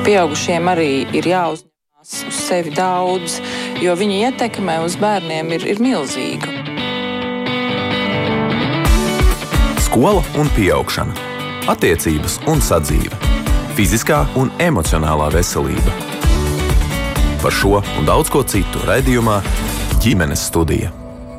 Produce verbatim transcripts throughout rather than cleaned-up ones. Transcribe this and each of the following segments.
Pieaugušiem arī ir jāuzņemās uz sevi daudz, jo viņa ietekme uz bērniem ir, ir milzīga. Skola un pieaugšana. Attiecības un sadzīve. Fiziskā un emocionālā veselība. Par šo un daudz ko citu raidījumā Ģimenes studija.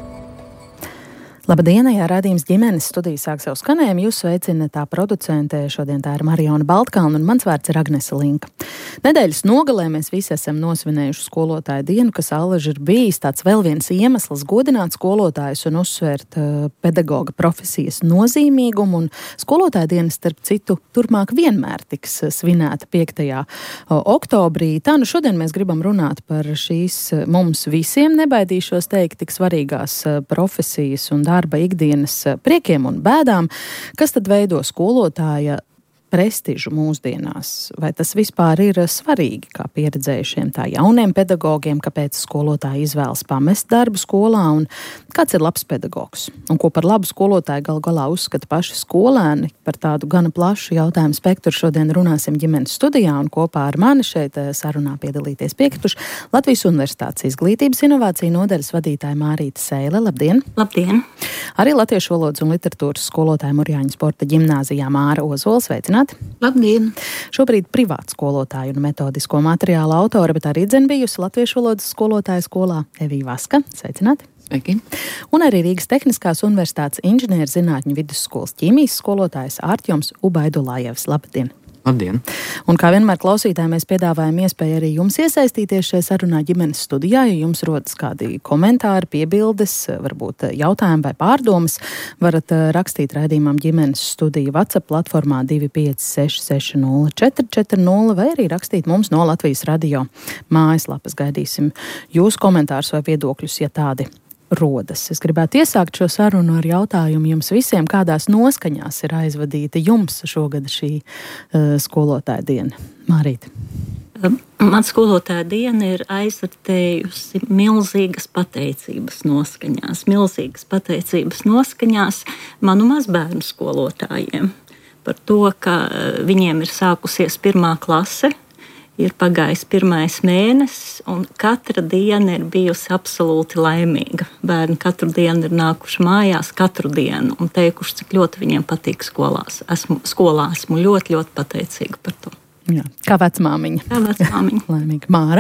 Labdien, jā, raidījums Ģimenes studija sāk savu skanējumu. Jūs sveicina tā producente, šodien tā ir Mariona Baltkalna un mans vārds ir Agnese Linka. Nedēļas nogalē mēs visi esam nosvinējuši skolotāju dienu, kas allaži ir bijis tāds vēl viens iemesls godināt skolotājus un uzsvērt uh, pedagoga profesijas nozīmīgumu. Un skolotāju diena, starp citu, turpmāk vienmēr tiks svinēta piektajā oktobrī. Tā nu šodien mēs gribam runāt par šīs mums visiem, nebaidīšos teikt, tik svarīgās uh, profesijas un darba ikdienas priekiem un bēdām, kas tad veido skolotāja prestižu mūsdienās. Vai tas vispār ir svarīgi, kā pieredzējušiem tā jauniem pedagogiem, kāpēc skolotāji izvēlas pamest darbu skolā un kāds ir labs pedagogs? Un ko par labu skolotāju gal galā uzskata paši skolēni? Par tādu gana plašu jautājumu spektru šodien runāsim Ģimenes studijā un kopā ar mani šeit sarunā piedalīties piekrituši Latvijas Universitātes izglītības inovāciju nodaļas vadītāja Mārīte Seile. Labdien! Labdien! Arī latviešu valodas un literatūras skolotāja Murjāņu sporta ģimnāzijā Māra Ozola. Sveicināti! Labdien! Šobrīd privāta skolotāja un metodisko materiālu autore, bet arī dzen bijusi latviešu valodas skolotāja skolā Evija Vaska. Sveicināti! Sveiki! Un arī Rīgas Tehniskās Universitātes inženierzinātņu vidusskolas ķīmijas skolotājs Ārtjoms Ubaidulājevs. Labdien! Labdien! Un kā vienmēr klausītāji, mēs piedāvājam iespēju arī jums iesaistīties šajā sarunā Ģimenes studijā, ja jums rodas kādi komentāri, piebildes, varbūt jautājumi vai pārdomas, varat rakstīt raidījumam Ģimenes studija WhatsApp platformā divi pieci seši seši nulle četri četri nulle vai arī rakstīt mums no Latvijas radio mājaslapas. Gaidīsim jūsu komentārus vai viedokļus, ja tādi rodas. Es gribētu iesākt šo sarunu ar jautājumu jums visiem, kādās noskaņās ir aizvadīta jums šogad šī uh, skolotāja diena. Mārīte. Man skolotāja diena ir aizvadējusi milzīgas pateicības noskaņās, milzīgas pateicības noskaņās manu mazbērnu skolotājiem par to, ka viņiem ir sākusies pirmā klase. Ir pagājis pirmais mēnesis, un katra diena ir bijusi absolūti laimīga. Bērni katru dienu ir nākuši mājās, katru dienu, un teikuši, cik ļoti viņiem patīk skolās. Esmu, skolā esmu ļoti, ļoti pateicīga par to. Jā, kā vecmāmiņa. Kā vecmāmiņa. Laimīga. Māra?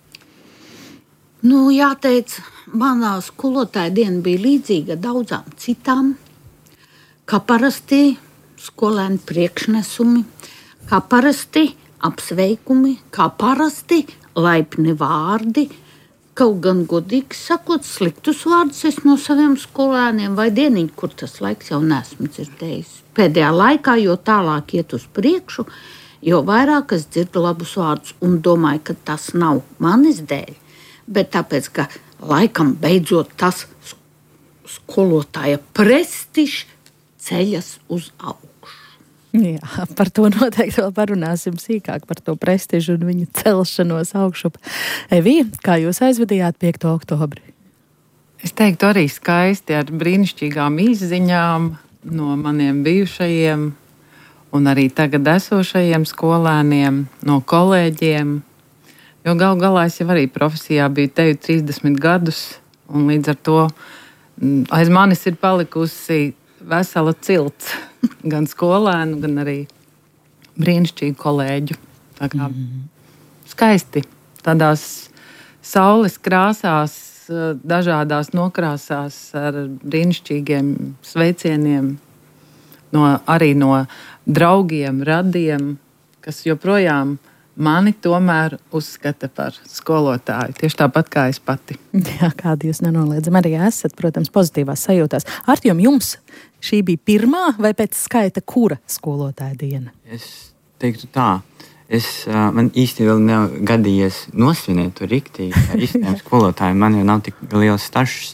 Nu, jāteic, manā skolotāja diena bija līdzīga daudzām citām. Kā parasti skolēni priekšnesumi, kā parasti apsveikumi, kā parasti laipni vārdi, kaut gan godīgi sakot, sliktus vārdus es no saviem skolēniem vai dienīgi, kur tas laiks jau neesmu dzirdējis. Pēdējā laikā, jo tālāk iet uz priekšu, jo vairāk es dzirdu labus vārdus un domāju, ka tas nav manis dēļ, bet tāpēc, ka laikam beidzot tas skolotāja prestižs ceļas uz augšu. Jā, par to noteikti vēl parunāsim sīkāk, par to prestižu un viņu celšanos augšup. Evija, kā jūs aizvadījāt piekto oktobri? Es teiktu arī skaisti ar brīnišķīgām izziņām no maniem bijušajiem un arī tagad esošajiem skolēniem, no kolēģiem. Jo gal galā es jau arī profesijā biju teju trīsdesmit gadus, un līdz ar to aiz manis ir palikusi vesela cilts, gan skolēnu, gan arī brīnišķīgu kolēģu. Tā kā mm. skaisti, tādās saules krāsās, dažādās nokrāsās ar brīnišķīgiem sveicieniem, no, arī no draugiem, radiem, kas joprojām mani tomēr uzskata par skolotāju, tieši tāpat kā es pati. Jā, kādi jūs nenoliedzami arī esat, protams, pozitīvās sajūtās. Ārtjom, jums šī bija pirmā vai pēc skaita kura skolotāja diena? Es teiktu tā, es, man īsti vēl nav gadījies nosvinēt to riktīgi. Īstiem skolotājiem man jau nav tik liels stažs.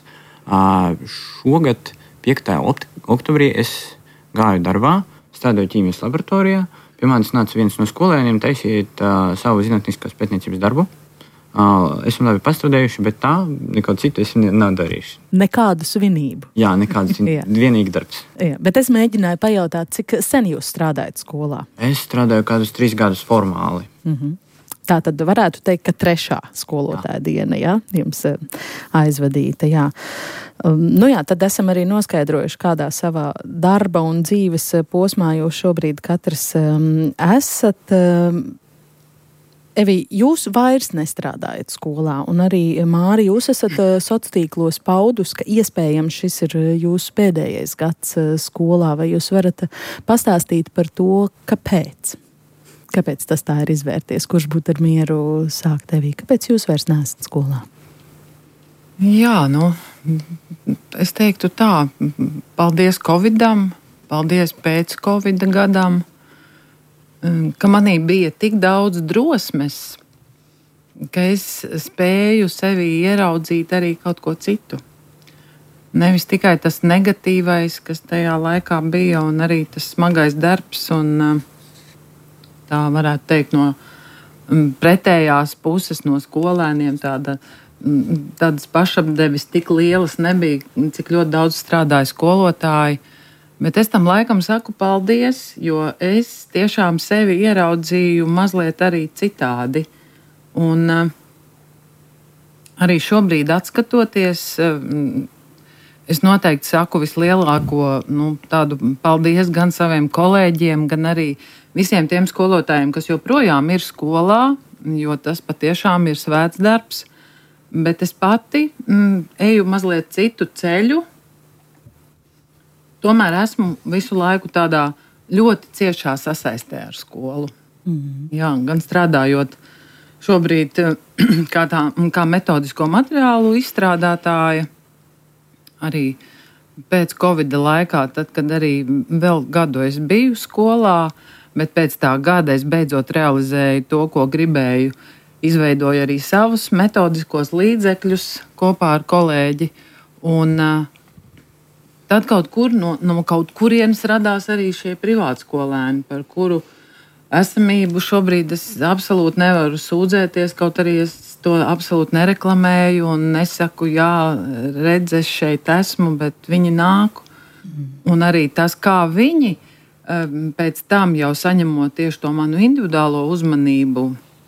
Šogad piektajā oktobrī es gāju darbā, strādāju ķīmijas laboratorijā. Pie manis nāca viens no skolēniem taisīt uh, savu zinātniskās pētniecības darbu. esmu labi pastrādājuši, bet tā neko citu es nav darījuši. Nekādu svinību. Jā, nekādas vienīgi darbs. Jā, bet es mēģināju pajautāt, cik sen jūs strādājat skolā? Es strādāju kādus trīs gadus formāli. Mhm. Tā tad varētu teikt, ka trešā skolotāja jā. diena, jā, jums aizvadīta, jā. Um, nu jā, tad esam arī noskaidrojuši, kādā savā darba un dzīves posmā jūs šobrīd katrs um, esat. Um, Evi, jūs vairs nestrādājat skolā, un arī Māri, jūs esat uh, sociālos paudus, ka iespējams šis ir jūsu pēdējais gads uh, skolā, vai jūs varat pastāstīt par to, kāpēc? Kāpēc tas tā ir izvērties? Kurš būtu ar mieru sākt tevī? Kāpēc jūs vairs neesat skolā? Jā, nu, es teiktu tā, paldies Covidam, paldies pēc Covida gadam, ka manī bija tik daudz drosmes, ka es spēju sevī ieraudzīt arī kaut ko citu. Nevis tikai tas negatīvais, kas tajā laikā bija, un arī tas smagais darbs, un tā varētu teikt no pretējās puses, no skolēniem, tāda, tādas pašapdeves tik lielas nebija, cik ļoti daudz strādāja skolotāji. Bet es tam laikam saku paldies, jo es tiešām sevi ieraudzīju mazliet arī citādi. Un arī šobrīd atskatoties, es noteikti saku vislielāko nu, tādu paldies gan saviem kolēģiem, gan arī visiem tiem skolotājiem, kas joprojām ir skolā, jo tas patiešām ir svēts darbs. Bet es pati mm, eju mazliet citu ceļu. Tomēr esmu visu laiku tādā ļoti ciešā sasaistē ar skolu. Mm. Jā, gan strādājot šobrīd kā, tā, kā metodisko materiālu izstrādātāja, arī pēc Covida laikā, tad, kad arī vēl gadu es biju skolā, bet pēc tā gada es beidzot realizēju to, ko gribēju. Izveidoju arī savus metodiskos līdzekļus kopā ar kolēģi. Un tad kaut kur no, no kaut kurienes radās arī šie privātskolēni, par kuru esamību šobrīd es absolūti nevaru sūdzēties, kaut arī es to absolūti nereklamēju un nesaku, jā, redz, es šeit esmu, bet viņi nāk. Un arī tas, kā viņi pēc tam jau saņemot tieši to manu individuālo uzmanību,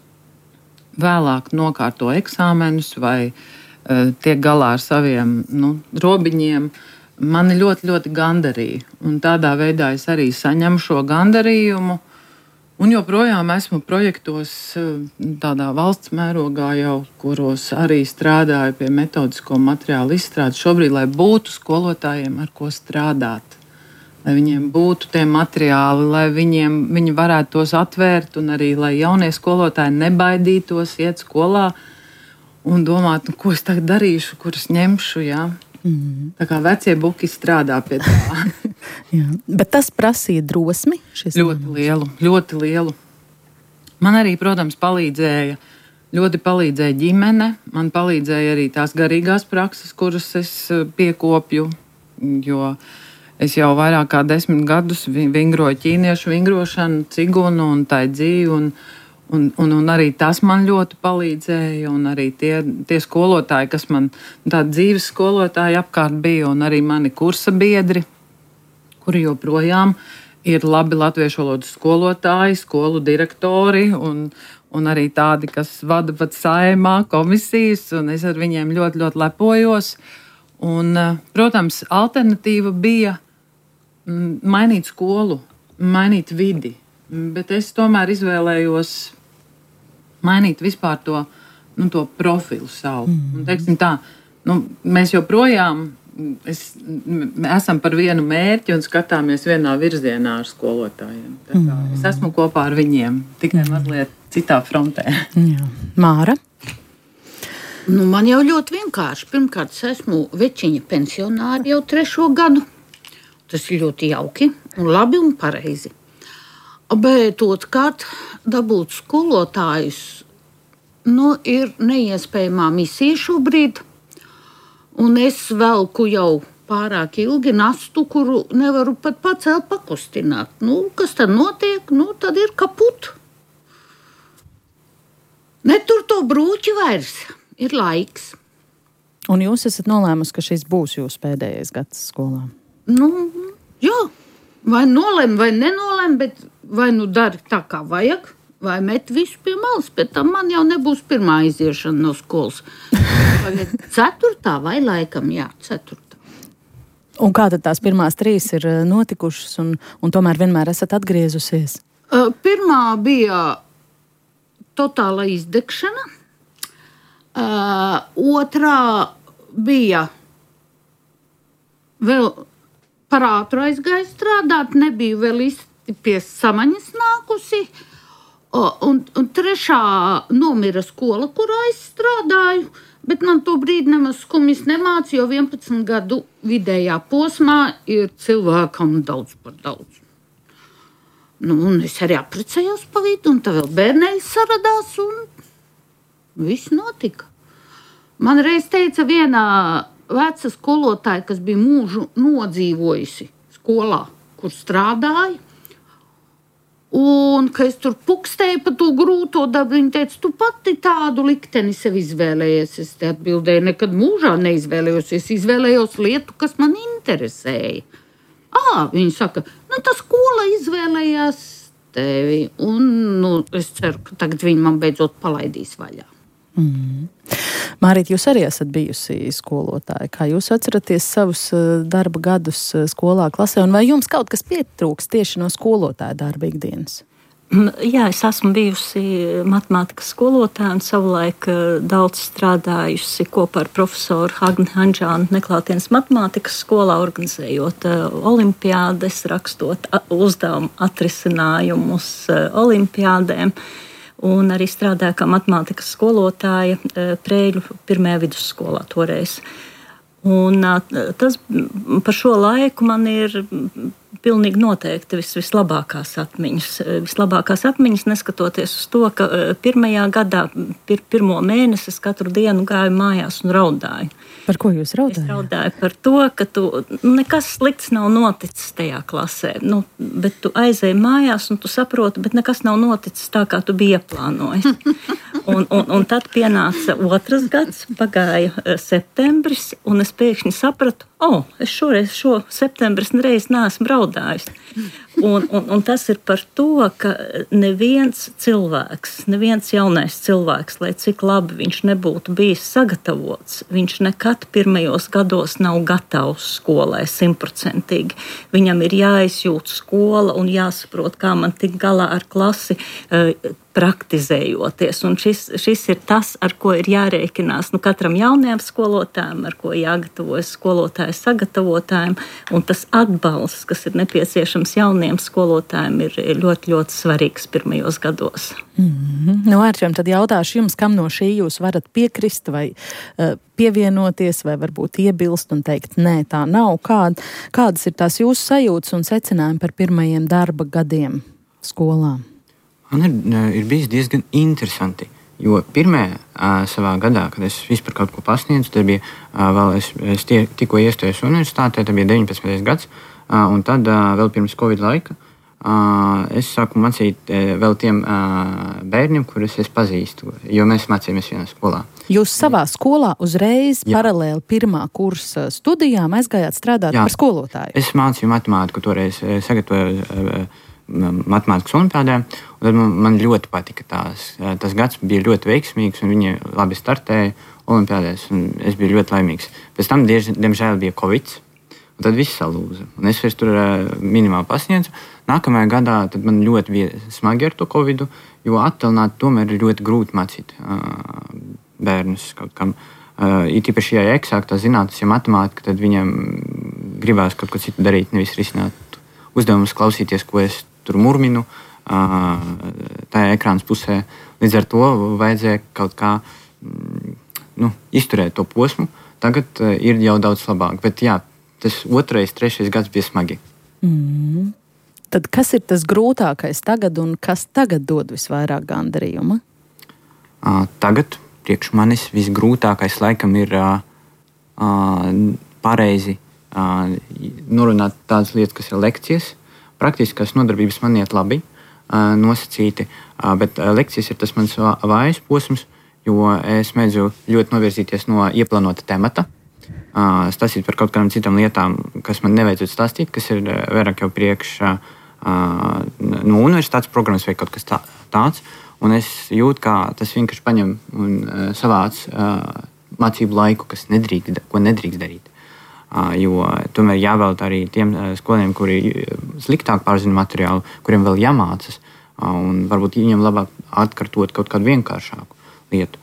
vēlāk nokārto eksāmenus vai uh, tiek galā ar saviem nu, robiņiem, mani ļoti, ļoti gandarīja. Un tādā veidā es arī saņemu šo gandarījumu. Un joprojām esmu projektos uh, tādā valsts mērogā jau, kuros arī strādāju pie metodisko materiālu izstrādes. Šobrīd, lai būtu skolotājiem, ar ko strādāt. Lai viņiem būtu tie materiāli, lai viņiem, viņi varētu tos atvērt, un arī, lai jaunie skolotāji nebaidītos iet skolā un domāt, nu, ko es tagad darīšu, kurus ņemšu. Jā. Mm. Tā kā vecie buki strādā pie tā. Jā. Bet tas prasīja drosmi? Ļoti lielu, ļoti lielu. Man arī, protams, palīdzēja, ļoti palīdzēja ģimene. Man palīdzēja arī tās garīgās prakses, kuras es piekopju, jo es jau vairāk kā desmit gadus vingroju ķīniešu vingrošanu, cigunu un tai dzīvi, un, un, un, un arī tas man ļoti palīdzēja, un arī tie, tie skolotāji, kas man tādi dzīves skolotāji apkārt bija, un arī mani kursa biedri, kuri joprojām ir labi latviešu valodas skolotāji, skolu direktori, un, un arī tādi, kas vada pat saimā komisijas, un es ar viņiem ļoti, ļoti lepojos. Un, protams, alternatīva bija mainīt skolu, mainīt vidi, bet es tomēr izvēlējos mainīt vispār to, nu, to profilu savu. Mm. Un, teiksim tā, nu, mēs joprojām es, esam par vienu mērķi un skatāmies vienā virzienā ar skolotājiem. Tā kā mm. es esmu kopā ar viņiem, tikai mm. mazliet citā frontē. Jā. Māra? Nu, man jau ļoti vienkārši. Pirmkārt, es esmu večiņa pensionāri jau trešo gadu. Tas ir ļoti jauki un labi un pareizi. Bet otrkārt, dabūt skolotājus nu, ir neiespējamā misija šobrīd. Un es velku jau pārāk ilgi nastu, kuru nevaru pat pacelt, pakustināt. Nu, kas tad notiek? Nu, tad ir kaput. Netur to brūķi vairs, ir laiks. Un jūs esat nolēmusi, ka šis būs jūsu pēdējais gads skolā? Nu, jā, vai nolem, vai nenolem, bet vai nu dari tā, kā vajag, vai met visu pie malas, bet tam man jau nebūs pirmā iziešana no skolas. Ceturtā vai laikam, jā, ceturtā. Un kā tad tās pirmās trīs ir notikušas un, un tomēr vienmēr esat atgriezusies? Pirmā bija totāla izdegšana. Uh, otrā bija vēl par ātru aizgāju strādāt, nebija vēl īsti pie samaņas nākusi. Uh, un, un trešā nomira skola, kurā es strādāju. Bet man to brīdi nemaz skumjas nemāca, jo vienpadsmit gadu vidējā posmā ir cilvēkam daudz par daudz. Nu, un es arī apprecējos pa vidu, un tā vēl bērnēļi saradās, un viss notika. Man reiz teica viena veca skolotāja, kas bija mūžu nodzīvojusi skolā, kur strādāja, un, ka es tur pukstēju pa to grūto dabu, viņa teica, tu pati tādu likteni sev izvēlējies. Es te atbildēju, nekad mūžā neizvēlējos, es izvēlējos lietu, kas man interesēja. Ā, viņa saka, nu tā skola izvēlējās tevi, un nu, es ceru, ka tagad viņa man beidzot palaidīs vaļā. Mm. Mārīt, jūs arī esat bijusi skolotāja. Kā jūs atceraties savus darba gadus skolā, klasē, un vai jums kaut kas pietrūks tieši no skolotāja darba ikdienas? Jā, es esmu bijusi matemātikas skolotāja un savulaik daudz strādājusi kopā ar profesoru Hagni Hanžānu neklātienes matemātikas skolā, organizējot olimpiādes, rakstot uzdevumu atrisinājumus olimpiādēm. Un arī strādāja kā matemātikas skolotāja Prēļu pirmajā vidusskolā toreiz. Un tas par šo laiku man ir pilnīgi noteikti vis, vislabākās atmiņas. Vislabākās atmiņas, neskatoties uz to, ka pirmajā gadā, pir, pirmo mēnesi es katru dienu gāju mājās un raudāju. Par ko jūs raudājāt? Es raudāju par to, ka tu, nekas slikts nav noticis tajā klasē. Nu, bet tu aizēji mājās un tu saproti, bet nekas nav noticis tā, kā tu biji ieplānojis. Un, un, un tad pienāca otrs gads, pagāja septembris, un es pēkšņi sapratu, o, oh, es šoreiz šo septembris nereiz neesmu raudājis. Un, un, un tas ir par to, ka neviens cilvēks, neviens jaunais cilvēks, lai cik labi viņš nebūtu bijis sagatavots, viņš nekad pirmajos gados nav gatavs skolai simtprocentīgi. Viņam ir jāizjūt skola un jāsaprot, kā man tikt galā ar klasi, praktizējoties. Un šis, šis ir tas, ar ko ir jārēķinās nu, katram jaunajam skolotājam, ar ko jāgatavojas skolotāju sagatavotājiem. Un tas atbalsts, kas ir nepieciešams jauniem skolotājiem, ir ļoti, ļoti svarīgs pirmajos gados. Mm-hmm. Nu, Ārķiem, tad jautāšu jums, kam no šī jūs varat piekrist vai uh, pievienoties, vai varbūt iebilst un teikt, nē, tā nav. Kād, kādas ir tās jūsu sajūtas un secinājumi par pirmajiem darba gadiem skolā? Man ir, ir bijis diezgan interesanti, jo pirmajā uh, savā gadā, kad es vispār kaut ko pasniedzu, tad bija uh, vēl es, es tie, tikko iestājos universitātē, tad bija deviņpadsmitais gads, uh, un tad uh, vēl pirms Covid laika uh, es sāku mācīt uh, vēl tiem uh, bērniem, kurus es pazīstu, jo mēs mācījāmies vienā skolā. Jūs savā skolā uzreiz Jā. paralēli pirmā kursa studijām aizgājāt strādāt Jā. par skolotāju? Es mācīju matemātiku, toreiz sagatavoju uh, matemātikas olimpiādē, un tad man, man ļoti patika tās. Tas gads bija ļoti veiksmīgs, un viņi labi startēja olimpiādēs, un es biju ļoti laimīgs. Pēc tam, diež, diemžēl, bija Covid, un tad viss salūza. Un es vairs tur minimāli pasniedzu. Nākamajā gadā tad man ļoti bija smagi ar to Covidu, jo attālināt tomēr ir ļoti grūti mācīt uh, bērnus kaut kam. Uh, it īpaši, ja eksāktā zinātnes, ja matemātika, tad viņam gribās kaut ko citu darīt, nevis risināt uzdevumus, klausīties, ko es tur murminu tajā ekrānas pusē. Līdz ar to vajadzēja kaut kā nu, izturēt to posmu. Tagad ir jau daudz labāk. Bet jā, tas otrais, trešais gads bija smagi. Mm. Tad kas ir tas grūtākais tagad un kas tagad dod visvairāk gandarījuma? Tagad priekš manis visgrūtākais laikam ir pareizi norunāt tādas lietas, kas ir lekcijas. Praktiskās nodarbības man iet labi. nosacīti, bet lekcijas ir tas mans vājais posms, jo es mēdzu ļoti novirzīties no ieplānota temata, stāstīt par kaut kādām citām lietām, kas man nevajadzētu stāstīt, kas ir vairāk jau priekš no universitātes programmas vai kaut kas tā, tāds, un es jūtu, kā tas vienkārši paņem un savāc mācību laiku, kas nedrīkst, ko nedrīkst darīt. Jo tomēr jāvelta arī tiem skolēniem, kuri sliktāk pārzina materiālu, kuriem vēl jāmācas, un varbūt viņiem labāk atkārtot kaut kādu vienkāršāku lietu.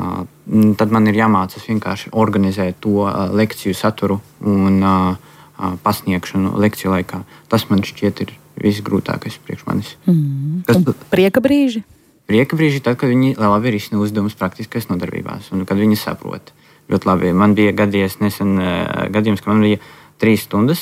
Tad man ir jāmācas vienkārši organizēt to lekciju saturu un pasniegšanu lekciju laikā. Tas man šķiet ir visgrūtākais priekš manis. Mm. Tas, prieka brīži? Prieka brīži tad, kad viņi labi risina uzdevumus praktiskās nodarbībās un kad viņi saprot. Ļoti labi. Man bija gadījies nesen gadījums, ka man bija trīs stundas,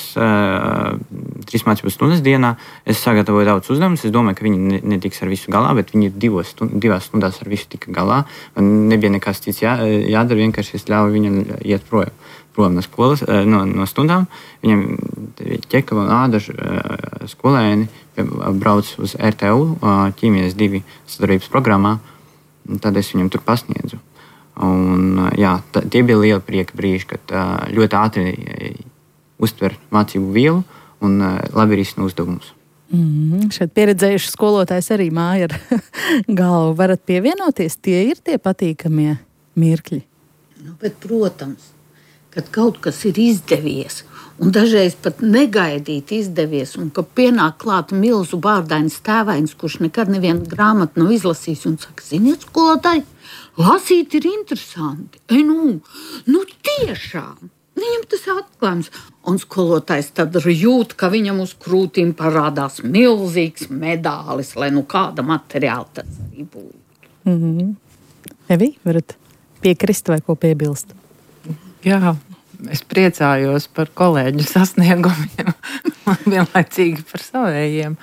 trīs mācību stundas dienā. Es sagatavoju daudz uzdevumus. Es domāju, ka viņi netiks ar visu galā, bet viņi divos stund, divās stundās ar visu tika galā. Man nebija nekas cits jā, jādara, vienkārši es ļauju viņam iet projām. Prom no skolas, no, no stundām. Viņam ķeka un ādaži skolēni brauc uz R T U ķīmijas divi sadarbības programmā. Tad es viņam tur pasniedzu. Un, jā, tā, tie bija liela prieka brīži, kad ļoti ātri uztver mācību vielu un labi risina uzdevumus. Mm, šeit pieredzējuši skolotājs arī māja ar galvu. Varat pievienoties? Tie ir tie patīkamie mirkļi. Nu, bet, protams, kad kaut kas ir izdevies un dažreiz pat negaidīt izdevies un ka pienāk klāt milzu bārdains tēvains, kurš nekad nevienu grāmatu nav izlasījis un saka, ziniet, skolotāji, lasīt ir interesanti. E, nu, nu tiešām. Viņam tas atklājums. Un skolotājs tad jūt, ka viņam uz krūtīm parādās milzīgs medālis, lai nu kāda materiāla tas arī būtu. Mm-hmm. Evi, varat piekrist vai ko piebilst? Jā, es priecājos par kolēģu sasniegumiem un vienlaicīgi par savējiem.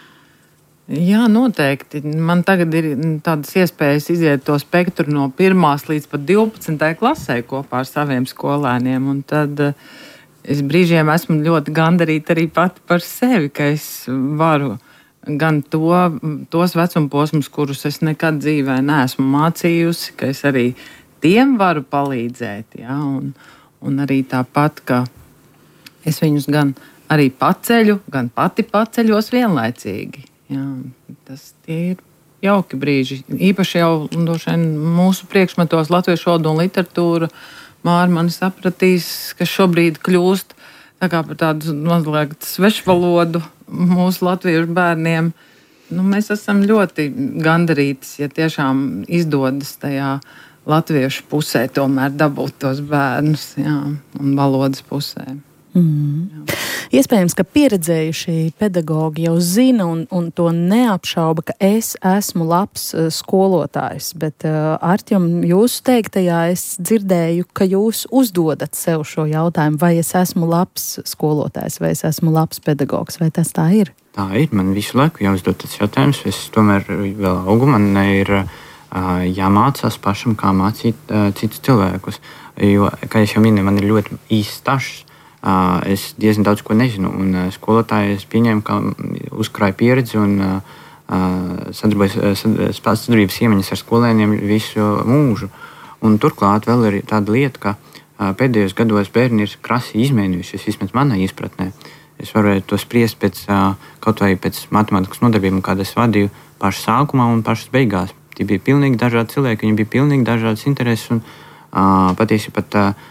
Jā, noteikti. Man tagad ir tādas iespējas iziet to spektru no pirmās līdz pat divpadsmitajai klasē kopā ar saviem skolēniem. Un tad es brīžiem esmu ļoti gandarīta arī pati par sevi, ka es varu gan to, tos vecumposmus, kurus es nekad dzīvē neesmu mācījusi, ka es arī tiem varu palīdzēt. Jā, un, un arī tāpat, ka es viņus gan arī paceļu, gan pati paceļos vienlaicīgi. Jā, tas ir jauki brīži. Īpaši jau došain, mūsu priekšmetos latviešu valodu un literatūru Māra mani sapratīs, ka šobrīd kļūst tā kā par tādu mazliet svešvalodu mūsu latviešu bērniem. Nu, mēs esam ļoti gandarītas, ja tiešām izdodas tajā latviešu pusē tomēr dabūt tos bērnus, jā, un valodas pusē. Mm. Iespējams, ka pieredzējuši pedagogi jau zina un, un to neapšauba, ka es esmu labs uh, skolotājs, bet uh, Artjom, jūsu teiktajā es dzirdēju, ka jūs uzdodat sev šo jautājumu, vai es esmu labs skolotājs, vai es esmu labs pedagogs, vai tas tā ir? Tā ir, man visu laiku jāuzdod tas jautājums, es tomēr vēl augu, man ir uh, jāmācās pašam, kā mācīt uh, citus cilvēkus, jo, kā es jau minēju, man ir ļoti īsts stažs. Uh, es diezgan daudz ko nezinu, un uh, skolotāji es pieņēmu, ka uzkrāju pieredzi un uh, sadarbības, sadarbības iemaņas ar skolēniem visu mūžu. Un turklāt vēl ir tāda lieta, ka uh, pēdējos gados bērni ir krasi izmainījušies, vismaz manā izpratnē. Es varēju to spriest pēc, uh, kaut vai pēc matemātikas nodarbībām, kādas es vadīju pašas sākumā un pašas beigās. Tie bija pilnīgi dažādi cilvēki, viņi bija pilnīgi dažādas intereses un uh, patiesi pat uh,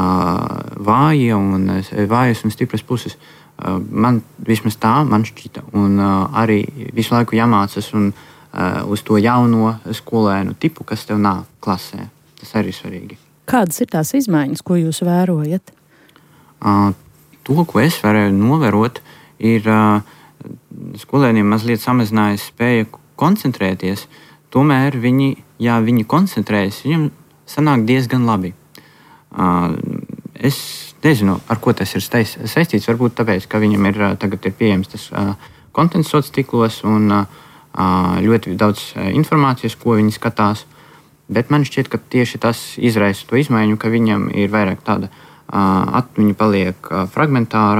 vāja un vājas un stipras puses. Man vismaz tā man šķita. Un arī visu laiku jāmācas un uz to jauno skolēnu tipu, kas tev nāk klasē. Tas arī svarīgi. Kādas ir tās izmaiņas, ko jūs vērojat? To, ko es varēju novērot, ir skolēniem mazliet samazinājas spēja koncentrēties. Tomēr viņi, ja viņi koncentrējas, viņiem sanāk diezgan labi. Uh, es nezinu, ar ko tas ir saistīts. Varbūt tāpēc, ka viņam ir tagad ir pieejams tas uh, kontents sociālos tīklos un uh, ļoti daudz uh, informācijas, ko viņi skatās. Bet man šķiet, ka tieši tas izraisa to izmaiņu, ka viņam ir vairāk tāda uh, atmiņa paliek uh, fragmentāra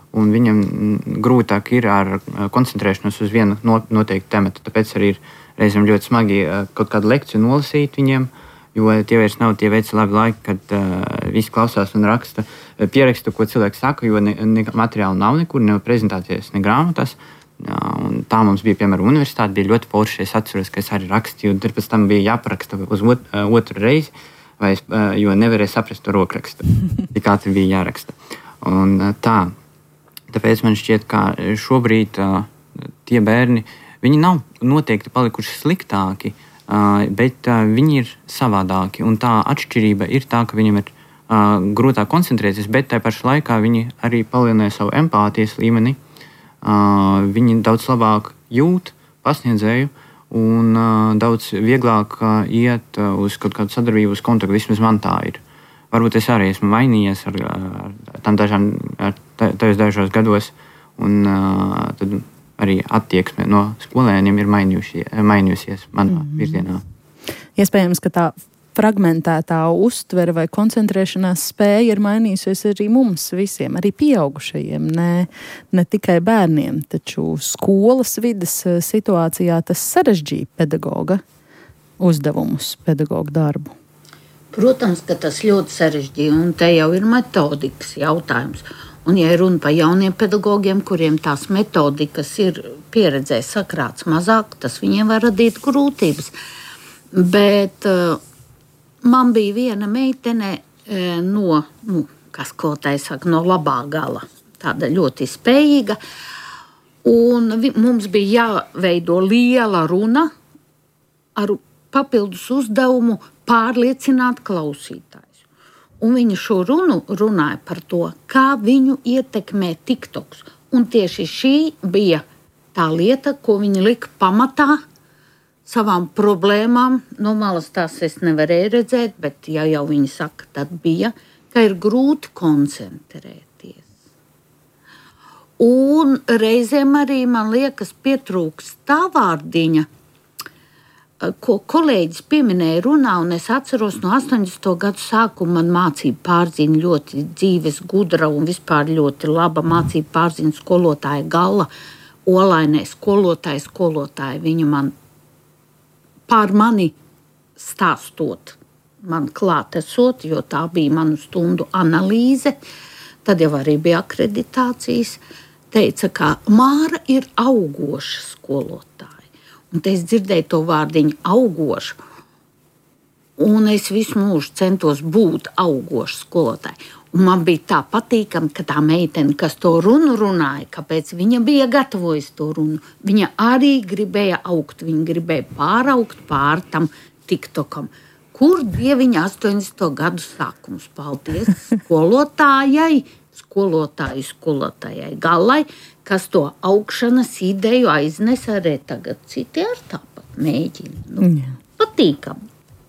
un viņam grūtāk ir ar koncentrēšanos uz vienu noteiktu tematu. Tāpēc arī ir reizēm ļoti smagi kaut kādu lekciju nolasīt viņiem, jo tie vairs nav tie veici labi laiki, kad uh, visi klausās un raksta, pieraksta, ko cilvēks saka, jo ne, ne materiāli nav nekur, ne prezentācijas, ne grāmatas. Un tā mums bija, piemēram, universitāte, bija ļoti forši. Es atceros, ka es arī rakstīju, un tur pēc tam bija jāparaksta uz ot, otru reizi, vai es, jo nevarēju saprast to rokrakstu, tik ātri bija jāraksta. Un tā, tāpēc man šķiet, ka šobrīd uh, tie bērni, viņi nav noteikti palikuši sliktāki, uh, bet uh, viņi ir savādāki, un tā atšķirība ir tā, ka viņiem ir uh, grūtāk koncentrēties, bet tā pašā laikā viņi arī palielināja savu empātijas līmeni. Uh, viņi daudz labāk jūt pasniedzēju un uh, daudz vieglāk uh, iet uh, uz kaut kādu sadarbību, uz kontaktu. Vismaz man tā ir. Varbūt es arī esmu mainījies ar, ar tam dažām, ar tajos dažos gados, un uh, tad arī attieksme no skolēniem ir mainījusies manā mm-hmm. virzienā. Iespējams, ka tā fragmentētā uztvere vai koncentrēšanās spēja ir mainījusies arī mums visiem, arī pieaugušajiem, ne, ne tikai bērniem. Taču skolas vides situācijā tas sarežģīja pedagoga uzdevumus, pedagoga darbu. Protams, ka tas ļoti sarežģīja, un te jau ir metodikas jautājums. Un, ja ir runa par jauniem pedagogiem, kuriem tās metodikas ir pieredzē sakrāts mazāk, tas viņiem var radīt grūtības. Bet man bija viena meitene no, nu, kas skolotāji saka, no labā gala, tāda ļoti spējīga, un vi, mums bija jāveido liela runa ar papildus uzdevumu pārliecināt klausītājus. Un viņa šo runu runāja par to, kā viņu ietekmē TikToks. Un tieši šī bija tā lieta, ko viņa lika pamatā savām problēmām. No malas tās es nevarēju redzēt, bet ja jau viņi saka, tad bija, ka ir grūti koncentrēties. Un reizēm arī, man liekas, pietrūkst tā vārdiņa, ko kolēģis pieminēja runā, un es atceros no astoņdesmito gadu sākuma man mācība pārziņa ļoti dzīves gudra un vispār ļoti laba mācība pārziņa skolotāja Gala, Olainē skolotāja, skolotāja. Viņa man pār mani stāstot, man klāt esot, jo tā bija manu stundu analīze, tad jau arī bija akreditācijas, teica, ka Māra ir augoša skolotāja. Un te es dzirdēju to vārdiņu augošu, un es visu mūžu centos būt augoša skolotāja. Un man bija tā patīkami, ka tā meitene, kas to runu runāja, kāpēc viņa bija gatavojusi to runu, viņa arī gribēja augt, viņa gribēja pāraugt pār tam TikTokam. Kur dieviņa astoņdesmito gadu sākums? Paldies skolotājai, skolotāju skolotājai Galai, kas to augšanas ideju aiznes arī tagad. Citi ar tāpat mēģina. Nu, patīkami.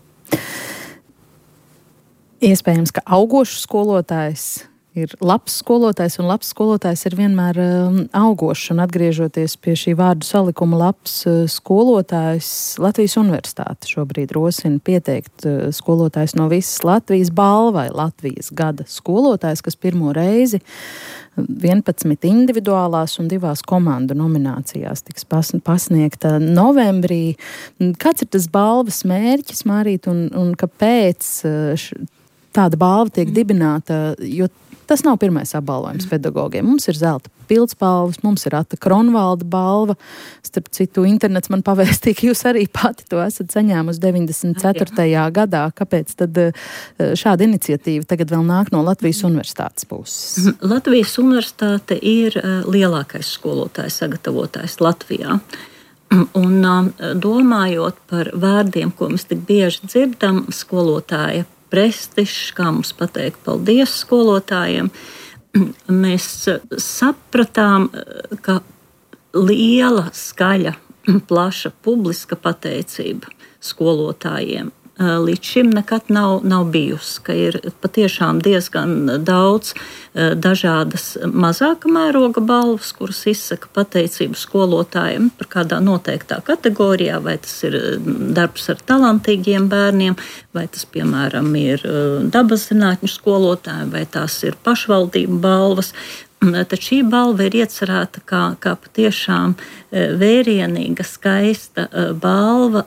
Iespējams, ka augošs skolotājs ir labs skolotājs, un labs skolotājs ir vienmēr um, augošs. Un atgriežoties pie šī vārdu salikuma labs uh, skolotājs, Latvijas Universitāte šobrīd rosina pieteikt uh, skolotājs no visas Latvijas balvai Latvijas gada skolotājs, kas pirmo reizi vienpadsmit individuālās un divās komandu nominācijās tiks pas, pasniegta novembrī. Kāds ir tas balvas mērķis, Mārīt, un, un kāpēc š, tāda balva tiek dibināta? Jo tas nav pirmais apbalvojums pedagogiem. Mums ir zelta pildspalvas, mums ir Ata Kronvalda balva. Starp citu, internets man pavēstīja, ka jūs arī pati to esat saņēmusi deviņdesmit ceturtajā gadā. Kāpēc tad šāda iniciatīva tagad vēl nāk no Latvijas Universitātes puses? Latvijas Universitāte ir lielākais skolotājs sagatavotājs Latvijā. Un domājot par vārdiem, ko mēs tik bieži dzirdam, skolotāja prestižs, kā mums pateikt paldies skolotājiem, mēs sapratām, ka liela, skaļa, plaša publiska pateicība skolotājiem līdz šim nekad nav, nav bijusi, ka ir patiešām diezgan daudz dažādas mazāka mēroga balvas, kuras izsaka pateicību skolotājiem par kādā noteiktā kategorijā, vai tas ir darbs ar talantīgiem bērniem, vai tas, piemēram, ir dabas zinātņu skolotājiem, vai tās ir pašvaldību balvas. tad šī balva ir iecerēta kā, kā patiešām vērienīga, skaista balva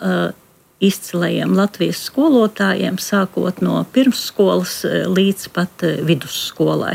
izcilajiem Latvijas skolotājiem, sākot no pirmsskolas līdz pat vidusskolai.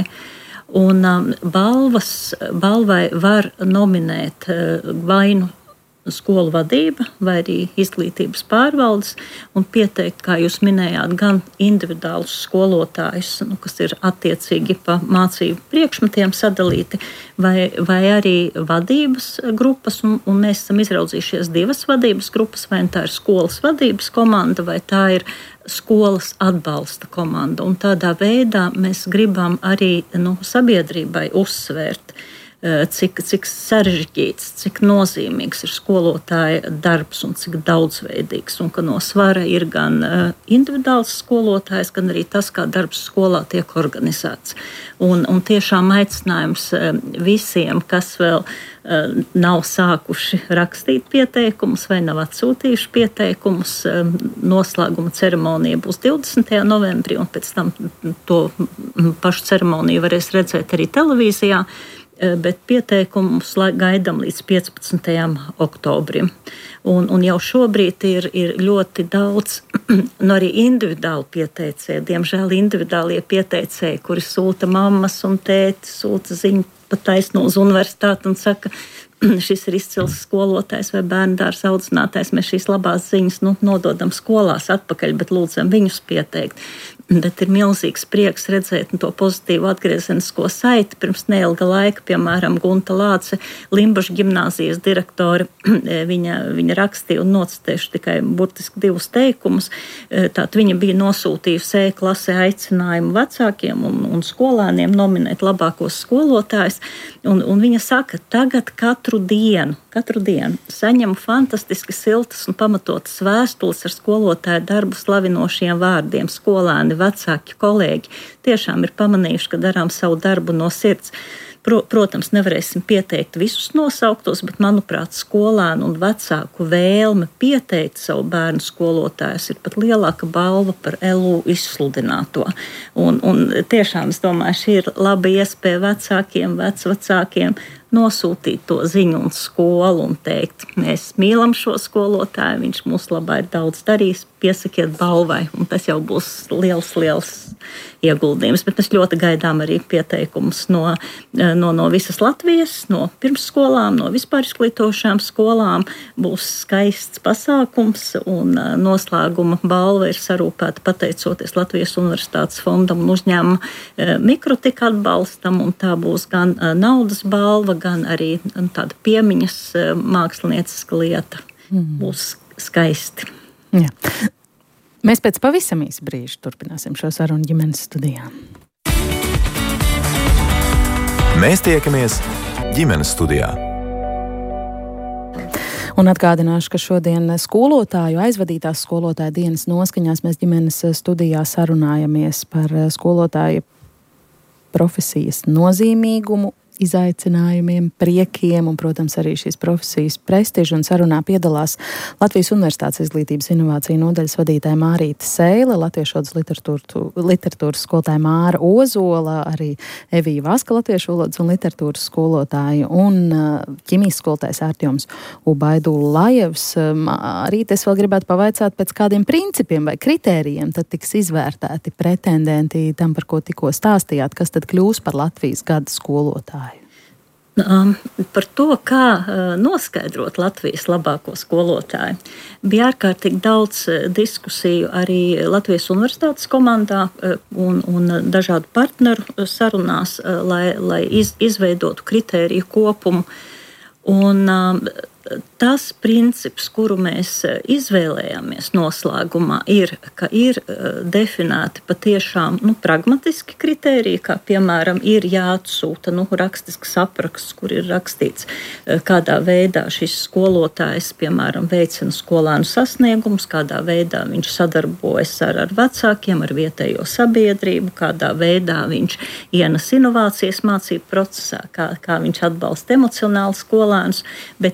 Un balvas, balvai var nominēt vai nu skolu vadība vai arī izglītības pārvaldes un pieteikt, kā jūs minējāt, gan individuālus skolotājus, nu, kas ir attiecīgi pa mācību priekšmetiem sadalīti, vai, vai arī vadības grupas, un, un mēs esam izraudzījušies divas vadības grupas, vai tā ir skolas vadības komanda, vai tā ir skolas atbalsta komanda. Un tādā veidā mēs gribam arī nu, sabiedrībai uzsvērt, Cik, cik sarežģīts, cik nozīmīgs ir skolotāja darbs un cik daudzveidīgs. Un ka no svara ir gan individuāls skolotājs, gan arī tas, kā darbs skolā tiek organizēts. Un, un tiešām aicinājums visiem, kas vēl nav sākuši rakstīt pieteikumus vai nav atsūtījuši pieteikumus. Noslēguma ceremonija būs divdesmitajā novembrī, un pēc tam to pašu ceremoniju varēs redzēt arī televīzijā. Bet pieteikumus gaidām līdz piecpadsmitajam oktobrim. Un, un jau šobrīd ir, ir ļoti daudz nu, arī individuāli pieteicēji. Diemžēl individuālie pieteicēji, kuri sūta mammas un tēti, sūta ziņu pat taisno uz universitāti un saka, šis ir izcils skolotājs vai bērndārs audzinātājs. Mēs šīs labās ziņas nu, nododam skolās atpakaļ, bet lūdzam viņus pieteikt. Bet ir milzīgs prieks redzēt to pozitīvu atgriezenisko saiti. Pirms neilga laika, piemēram, Gunta Lāce, Limbažu ģimnāzijas direktore, viņa, viņa rakstīja un nocitējuši tikai burtiski divus teikumus. Tātad viņa bija nosūtījusi E-klasē aicinājumu vecākiem un, un skolēniem nominēt labākos skolotājus. Un, un viņa saka, tagad katru dienu, katru dienu saņemu fantastiski siltas un pamatotas vēstules ar skolotāju darbu slavinošiem vārdiem. Skolēni, vecāki, kolēģi tiešām ir pamanījuši, ka darām savu darbu no sirds. Pro, protams, nevarēsim pieteikt visus nosauktos, bet, manuprāt, skolēnu un vecāku vēlme pieteikt savu bērnu skolotājus ir pat lielāka balva par L U izsludināto. Un, un tiešām, es domāju, šī ir laba iespēja vecākiem, vecvecākiem nosūtīt to ziņu un skolu un teikt, mēs mīlam šo skolotāju, viņš mūs labā ir daudz darījis, piesakiet balvai, un tas jau būs liels, liels ieguldījums. Bet mēs ļoti gaidām arī pieteikumus no, no, no visas Latvijas, no pirmsskolām, no vispār izglītošām skolām. Būs skaists pasākums, un noslēguma balva ir sarūpēta pateicoties Latvijas Universitātes fondam un uzņēmuma Mikrotika atbalstam, un tā būs gan naudas balva, gan arī tāda piemiņas mākslinieciska lieta. Mm. Būs skaisti. Jā. Mēs pēc pavisam īsa brīža turpināsim šo sarunu ģimenes studijā. Mēs tiekamies ģimenes studijā. Un atgādināšu, ka šodien skolotāju aizvadītās skolotāju dienas noskaņās mēs ģimenes studijā sarunājamies par skolotāju profesijas nozīmīgumu, izaicinājumiem, priekiem un, protams, arī šīs profesijas prestižu, un sarunā piedalās Latvijas Universitātes izglītības inovāciju nodaļas vadītāja Mārīte Seile, latviešu literatūras skolotāja Māra Ozola, arī Evija Vaska, latviešu valodas un literatūras skolotāja, un ķimijas skolotājs Ārtjoms Ubaidulājevs. Mārīte, es vēl gribētu pavaicāt, pēc kādiem principiem vai kritērijiem tad tiks izvērtēti pretendenti tam, par ko tikko stāstījāt, kas tad kļūs par Latvijas gada skolotāju. Um, par to, kā uh, noskaidrot Latvijas labāko skolotāju, bija ārkārtīgi daudz uh, diskusiju arī Latvijas Universitātes komandā uh, un, un dažādu partneru sarunās, uh, lai, lai iz, izveidotu kritēriju kopumu. Un um, tas princips, kuru mēs izvēlējāmies noslēgumā, ir, ka ir definēti patiešām nu, pragmatiski kritēriji, kā piemēram ir jāatsūta nu, rakstisks apraksts, kur ir rakstīts, kādā veidā šis skolotājs, piemēram, veicina skolēnu sasniegumus, kādā veidā viņš sadarbojas ar, ar vecākiem, ar vietējo sabiedrību, kādā veidā viņš ienes inovācijas mācību procesā, kā, kā viņš atbalsta emocionāli skolēnus, bet tik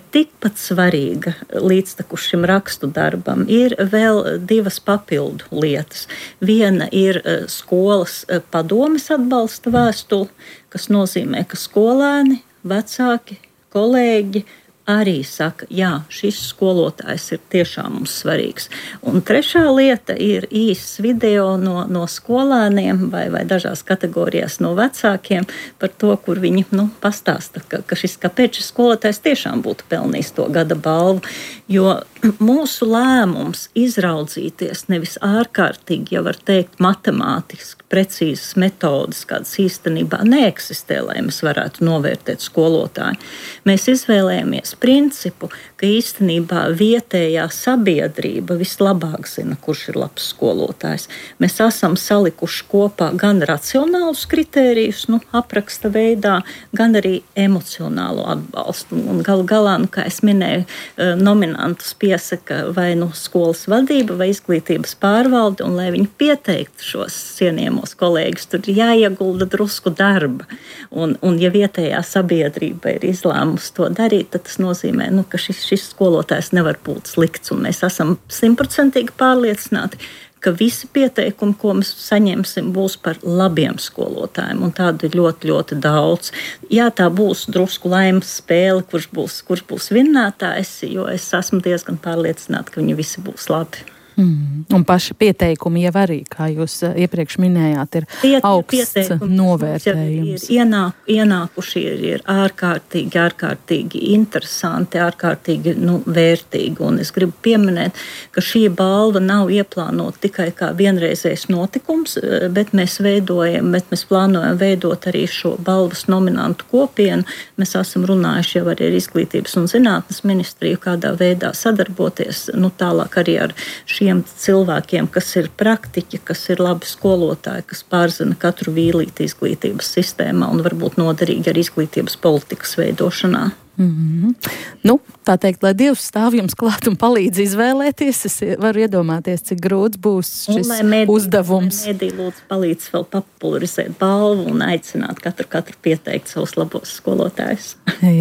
tikpat svarīga līdztekus šim rakstu darbam ir vēl divas papildu lietas. Viena ir skolas padomes atbalsta vēstule, kas nozīmē, ka skolēni, vecāki, kolēģi arī saka, jā, šis skolotājs ir tiešām mums svarīgs. Un trešā lieta ir īsts video no, no skolēniem vai, vai dažās kategorijās no vecākiem par to, kur viņi nu, pastāsta, ka, ka šis, kāpēc šis skolotājs tiešām būtu pelnījis to gada balvu. Jo mūsu lēmums izraudzīties nevis ārkārtīgi, ja var teikt, matemātiski, precīzas metodas, kādas īstenībā neeksistē, lai mēs varētu novērtēt skolotāju. Mēs izvēlējāmies principu, ka īstenībā vietējā sabiedrība vislabāk zina, kurš ir labs skolotājs. Mēs esam salikuši kopā gan racionālus kritērijus, nu, apraksta veidā, gan arī emocionālo atbalstu. Un galu galā, nu, kā es minēju, nominantus piesaka vai nu skolas vadība vai izglītības pārvalde, un lai viņi pieteiktu šos cienījamos kolēģus, tur ir jāiegulda drusku darba. Un, un ja vietējā sabiedrība ir izlēmusi to darīt, tad tas nozīmē, nu, ka šis, šis skolotājs nevar būt slikts, un mēs esam simtprocentīgi pārliecināti, ka visi pieteikumi, ko mēs saņemsim, būs par labiem skolotājiem, un tādu ir ļoti, ļoti daudz. Jā, tā būs drusku laimes spēle, kurš būs, kurš būs vinnētājs, jo es esmu diezgan pārliecināta, ka viņi visi būs labi. Mm. Un paši pieteikumi jau arī, kā jūs iepriekš minējāt, ir Piet, augsts novērtējums. Ir ienāk, ienākuši ir, ir ārkārtīgi, ārkārtīgi interesanti, ārkārtīgi nu, vērtīgi. Un es gribu pieminēt, ka šī balva nav ieplānota tikai kā vienreizējs notikums, bet mēs veidojam, bet mēs plānojam veidot arī šo balvas nominantu kopienu. Mēs esam runājuši jau arī ar Izglītības un zinātnes ministriju, kādā veidā sadarboties, nu tālāk arī ar šī cilvēkiem, kas ir praktiķi, kas ir labi skolotāji, kas pārzina katru vīlīti izglītības sistēmā un varbūt noderīgi ar izglītības politikas veidošanā. Mm-hmm. Nu, tā teikt, lai Dievs stāv jums klāt un palīdz izvēlēties, es varu iedomāties, cik grūts būs šis un, medī, uzdevums. Un, lai medī lūdzu palīdz vēl popularizēt balvu un aicināt katru, katru pieteikt savus labos skolotājus.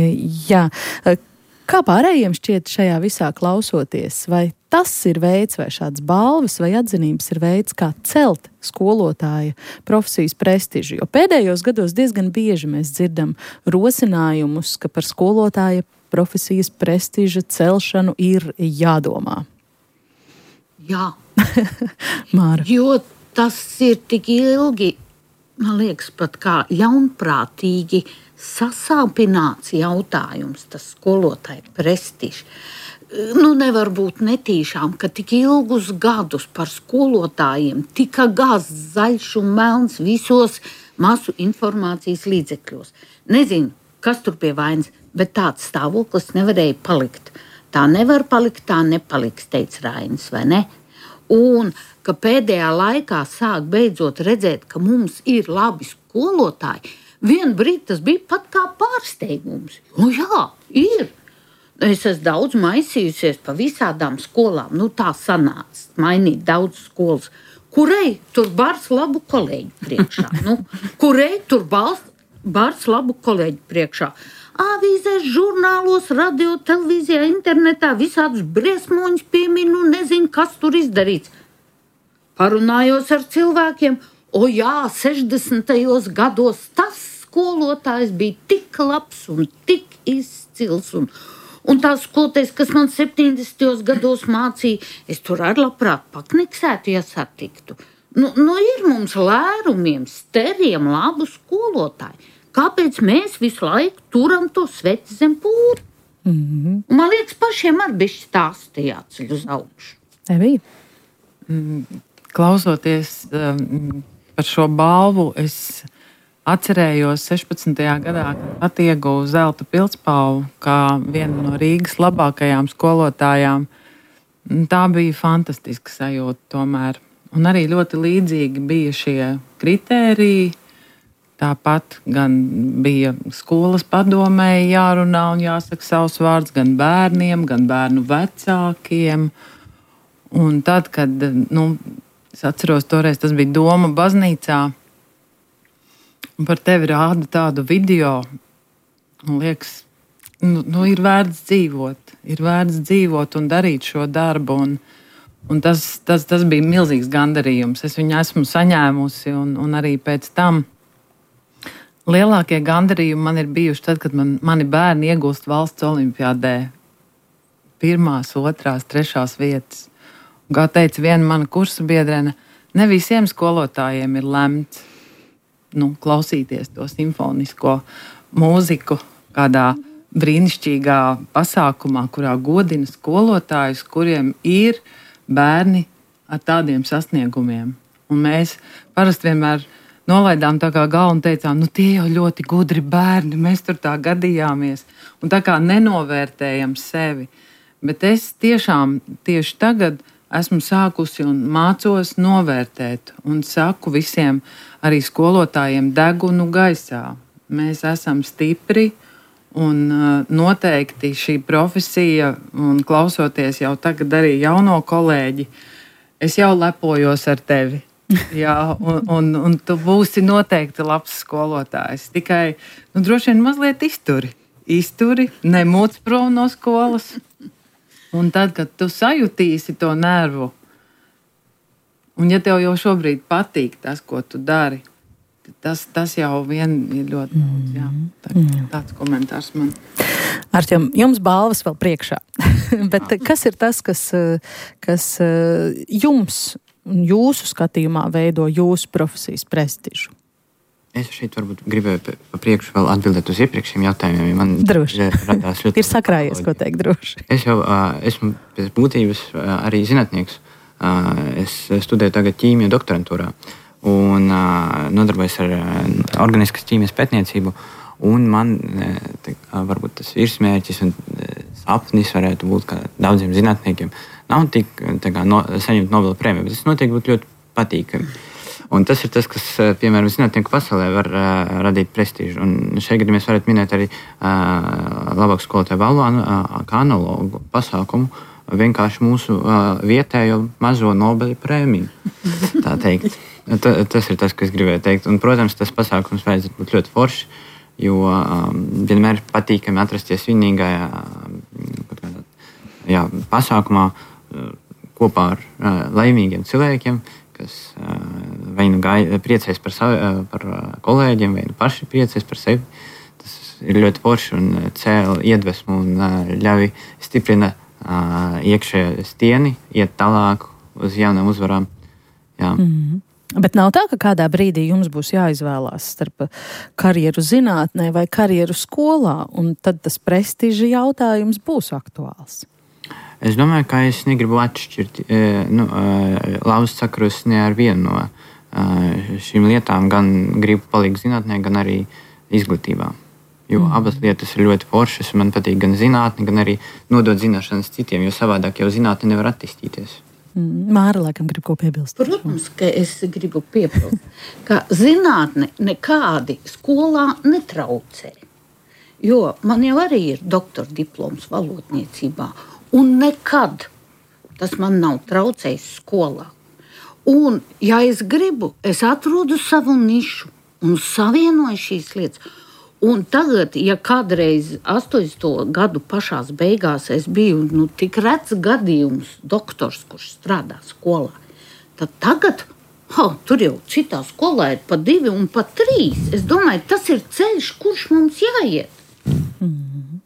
Jā. Kā pārējiem šķiet šajā visā klausoties, vai tas ir veids, vai šāds balvas vai atzinības ir veids, kā celt skolotāja profesijas prestižu? Jo pēdējos gados diezgan bieži mēs dzirdam rosinājumus, ka par skolotāja profesijas prestiža celšanu ir jādomā. Jā. Māra. Jo tas ir tik ilgi, man liekas, pat kā ļaunprātīgi sasāpināts jautājums, tas skolotāja prestižs. Nu, nevar būt netīšām, ka tik ilgus gadus par skolotājiem tika gāzts zaļš un melns visos masu informācijas līdzekļos. Nezinu, kas tur pie vainas, bet tāds stāvoklis nevarēja palikt. Tā nevar palikt, tā nepaliks, teica Rainis, vai ne? Un ka pēdējā laikā sāk beidzot redzēt, ka mums ir labi skolotāji, vien brīdi tas bija pat kā pārsteigums. O jā, ir. Es esmu daudz maisījusies pa visādām skolām. Nu tā sanāca, mainīt daudz skolas. Kurai tur bars labu kolēģi priekšā? Nu, kurai tur bars, bars labu kolēģi priekšā? Avīzēs, žurnālos, radio, televīzijā, internetā visādus briesmoņus pieminu, nezinu, kas tur izdarīts. Parunājos ar cilvēkiem, o jā, sešdesmitajos gados tas skolotājs bija tik labs un tik izcils. Un, un tās skolotājs, kas man septiņdesmitajos gados mācīja, es tur ar labprāt pakniksētu, ja satiktu. Nu, nu ir mums lērumiem, steriem labu skolotāju. Kāpēc mēs visu laiku turam to sveci zem pūri? Mm-hmm. Man liekas, pašiem ar bišķi stāsti jāceļ uz augšu. Evija? Mm, klausoties um, par šo balvu, es atcerējos sešpadsmitajā gadā, kad pat ieguvu zelta pildspalvu kā viena no Rīgas labākajām skolotājām. Tā bija fantastiska sajūta tomēr. Un arī ļoti līdzīgi bija šie kritēriji. Tāpat gan bija skolas padomēji jārunā un jāsaka savs vārds gan bērniem, gan bērnu vecākiem. Un tad, kad, nu, es atceros toreiz, tas bija Doma baznīcā, un par tevi rāda tādu video, un liekas, nu, nu ir vērts dzīvot. ir vērts dzīvot un darīt šo darbu. Un, un tas, tas, tas bija milzīgs gandarījums. Es viņu esmu saņēmusi, un, un arī pēc tam lielākie gandarījumi man ir bijuši tad, kad man, mani bērni iegūst valsts olimpiādē pirmās, otrās, trešās vietas. Un, kā teica viena mana kursa biedrene, ne visiem skolotājiem ir lemts nu, klausīties to simfonisko mūziku kādā brīnišķīgā pasākumā, kurā godina skolotājus, kuriem ir bērni ar tādiem sasniegumiem. Un mēs parasti vienmēr nolaidām tā kā galvu un teicām, nu tie jau ļoti gudri bērni, mēs tur tā gadījāmies. Un tā kā nenovērtējam sevi. Bet es tiešām tieši tagad esmu sākusi un mācos novērtēt un saku visiem arī skolotājiem degunu gaisā. Mēs esam stipri un noteikti šī profesija, un klausoties jau tagad arī jauno kolēģi, es jau lepojos ar tevi. Jā, un, un, un tu būsi noteikti labs skolotājs. Tikai, nu, droši vien mazliet izturi. Izturi, nemūc prom no skolas. Un tad, kad tu sajutīsi to nervu, un ja tev jau šobrīd patīk tas, ko tu dari, tas, tas jau vien ir ļoti daudz. Jā. Tā, tāds komentārs man. Artjom, jums balvas vēl priekšā. Bet kas ir tas, kas, kas jums un jūsu skatījumā veido jūsu profesijas prestižu? Es šeit varbūt gribēju pa priekšu vēl atbildēt uz iepriekšējiem jautājumiem. Man droši. Radās ļoti ir sakrājies, ko teikt droši. Es jau uh, esmu pēc būtības uh, arī zinātnieks. Uh, es studēju tagad ķīmiju doktorantūrā un uh, nodarbojos ar uh, organiskas ķīmijas pētniecību. Un man uh, tā, uh, varbūt tas virsmērķis un uh, sapnis varētu būt, kā daudziem zinātniekiem, nav tik tā kā no, saņemt Nobela prēmiju, bet tas noteikti būtu ļoti patīkami. Un tas ir tas, kas, piemēram, zinātnieku pasaulē var uh, radīt prestīžu. Un šeit gadījumā mēs varētu minēt arī uh, labāku skolotāju balvānu uh, kā analogu pasākumu, vienkārši mūsu uh, vietējo mazo Nobela prēmiju. Tā teikt. T, tas ir tas, ko es gribēju teikt. Un, protams, tas pasākums vajadzētu būt ļoti forši, jo um, vienmēr patīkami atrasties svinīgajā uh, jā, pasākumā uh, kopā ar uh, laimīgiem cilvēkiem, kas uh, vai nu gai, priecēs par, savi, uh, par kolēģiem, vai nu paši priecēs par sevi. Tas ir ļoti forši un cēl iedvesmu un uh, ļauj stiprina uh, iekšējo stieni, iet tālāk uz jaunām uzvarām. Jā. Mm-hmm. Bet nav tā, ka kādā brīdī jums būs jāizvēlās starp karjeru zinātnē vai karjeru skolā, un tad tas prestiža jautājums būs aktuāls? Es domāju, ka es negribu atšķirt e, nu, e, lauz sakarus ne ar vienu no e, šīm lietām. Gan gribu palikt zinātnē, gan arī izglītībā. Jo mm. abas lietas ir ļoti foršas. Man patīk gan zinātne, gan arī nodot zināšanas citiem, jo savādāk jau zinātne nevar attīstīties. Mm. Māra, laikam, grib ko piebilst. Protams, ka es gribu piebilst, ka zinātne nekādi skolā netraucē. Jo man jau arī ir doktora diploms valodniecībā. Un nekad tas man nav traucējis skolā. Un, ja es gribu, es atrodu savu nišu un savienoju šīs lietas. Un tagad, ja kādreiz astoņdesmito gadu pašās beigās es biju nu, tik rets gadījums doktors, kurš strādā skolā, tad tagad oh, tur jau citā skolā ir pa divi un pa trīs. Es domāju, tas ir ceļš, kurš mums jāiet. Mm.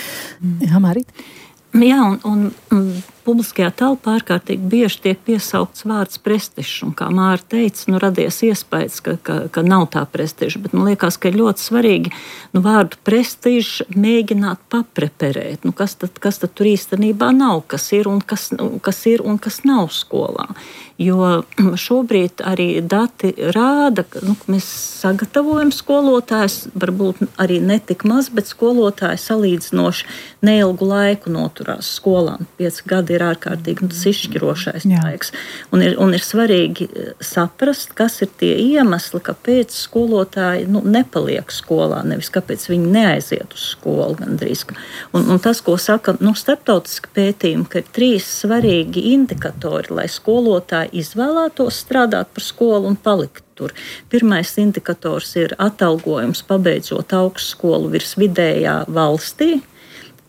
Jā, Marita? Jā, un, un, un publiskajā telpā ārkārtīgi bieži tiek piesaukts vārds prestižs. Un, kā Māra teica, nu, radies iespējas, ka, ka, ka nav tā prestiža. Bet man liekas, ka ir ļoti svarīgi nu, vārdu prestižs mēģināt papreperēt. Nu, kas, tad, kas tad tur īstenībā nav? Kas ir un kas, kas ir un kas nav skolā? Jo šobrīd arī dati rāda, ka nu, mēs sagatavojam skolotājus, varbūt arī netik maz, bet skolotāji salīdzinoši neilgu laiku noturās skolā. Pieci gadi ir ārkārtīgi tas izšķirošais laiks. Un ir, un ir svarīgi saprast, kas ir tie iemesli, kāpēc skolotāji nu, nepaliek skolā, nevis kāpēc viņi neaiziet uz skolu gandrīz. Un, un tas, ko saka nu, starptautiski pētījumi, ka ir trīs svarīgi indikatori, lai skolotāji izvēlētos strādāt par skolu un palikt tur. Pirmais indikators ir atalgojums pabeidzot augstskolu virs vidējā valstī.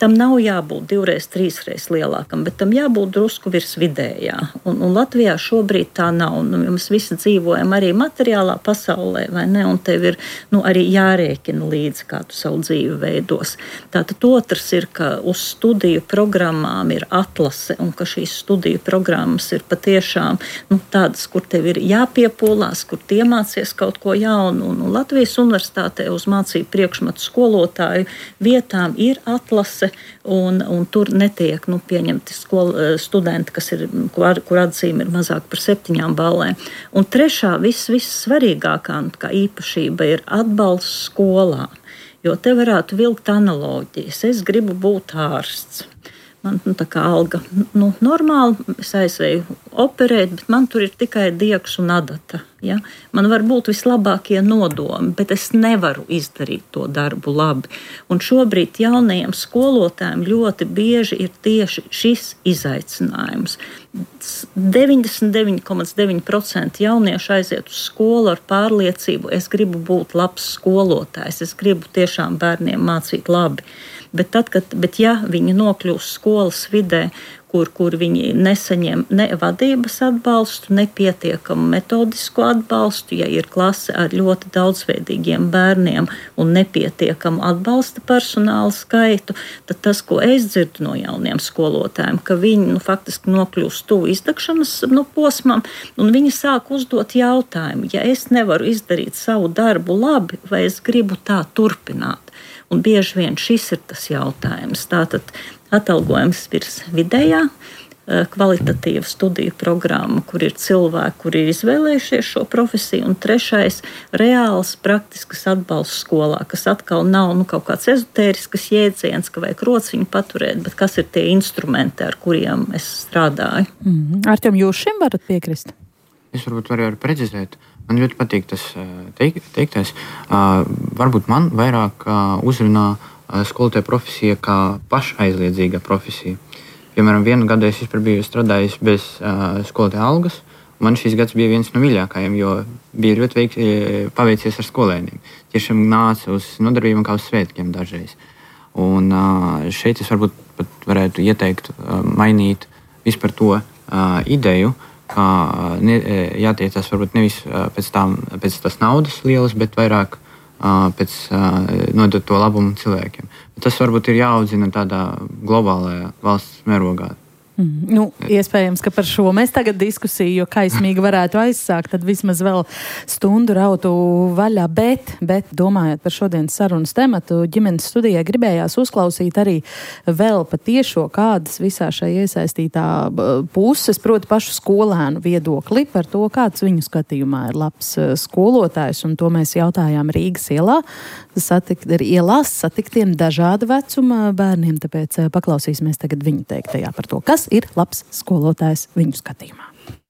tam nav jābūt divreiz, trīsreiz lielākam, bet tam jābūt drusku virs vidējā. Un, un Latvijā šobrīd tā nav. Nu, mēs visi dzīvojam arī materiālā pasaulē, vai ne? Un tev ir nu, arī jārēķina līdzi, kā tu savu dzīvi veidos. Tātad otrs ir, ka uz studiju programmām ir atlase un ka šīs studiju programmas ir patiešām nu, tādas, kur tev ir jāpiepūlās, kur tu iemācies kaut ko jaunu. Un, un Latvijas universitātē uz mācību priekšmetu skolotāju vietām ir atlase, un, un tur netiek nu, pieņemti skol, studenti, kas ir, kur, kur atzīme ir mazāk par septiņām ballēm. Un trešā, viss, viss svarīgākā kā īpašība ir atbalsts skolām, jo te varētu vilkt analoģijas. Es gribu būt ārsts. Man nu, tā kā alga nu, normāli, es aizvēju operēt, bet man tur ir tikai diegs un adata. Ja? Man var būt vislabākie nodomi, bet es nevaru izdarīt to darbu labi. Un šobrīd jaunajiem skolotājiem ļoti bieži ir tieši šis izaicinājums. deviņdesmit deviņi komats deviņi procenti jaunieši aiziet uz skolu ar pārliecību, es gribu būt labs skolotājs, es gribu tiešām bērniem mācīt labi. Bet, tad, kad, bet ja viņi nokļūst skolas vidē, kur, kur viņi nesaņem ne vadības atbalstu, ne pietiekamu metodisko atbalstu, ja ir klase ar ļoti daudzveidīgiem bērniem un nepietiekamu atbalsta personāla skaitu, tad tas, ko es dzirdu no jauniem skolotājiem, ka viņi nu, faktiski nokļūst tuvu izdegšanas nu, posmam, un viņi sāk uzdot jautājumu, ja es nevaru izdarīt savu darbu labi, vai es gribu tā turpināt. Un bieži vien šis ir tas jautājums. Tātad atalgojums virs vidējā, kvalitatīva studiju programma, kur ir cilvēki, kuri ir izvēlējušies šo profesiju, un trešais - reāls, praktisks atbalsts skolā, kas atkal nav nu, kaut kāds ezotērisks jēdziens, ka vajag rociņu paturēt, bet kas ir tie instrumenti, ar kuriem es strādāju. Mm-hmm. Artjom, jūs šim varat piekrist? Es varbūt varu precizēt. Man ļoti patīk tas teik, teiktais. Uh, varbūt man vairāk uh, uzrunā uh, skolotāja profesija kā pašaizliedzīga profesija. Piemēram, vienu gadu es vispār biju strādājis bez uh, skolotāja algas. Man šis gads bija viens no mīļākajiem, jo bija ļoti veik, paveicies ar skolēniem. Tiešām nāca uz nodarbībām kā uz svētkiem dažreiz. Un uh, šeit es varbūt pat varētu ieteikt uh, mainīt vispār to uh, ideju, kā ne, jātiecās varbūt nevis pēc, tām, pēc tās naudas lielas, bet vairāk uh, pēc uh, nodot to labumu cilvēkiem. Bet tas varbūt ir jāaudzina tādā globālajā valsts mērogā. Mm, nu, iespējams, ka par šo mēs tagad diskusiju, jo kaismīgi varētu aizsākt, tad vismaz vēl stundu rautu vaļā, bet, bet domājot par šodienas sarunas tematu, ģimenes studijai gribējās uzklausīt arī vēl patiešo kādas visā šajā iesaistītā puses, proti pašu skolēnu viedokli par to, kāds viņu skatījumā ir labs skolotājs, un to mēs jautājām Rīgas ielā, satikt, ielās satiktiem dažāda vecuma bērniem, tāpēc paklausīsimies tagad viņu teiktajā par to, kas ir labs skolotājs viņu skatījumā.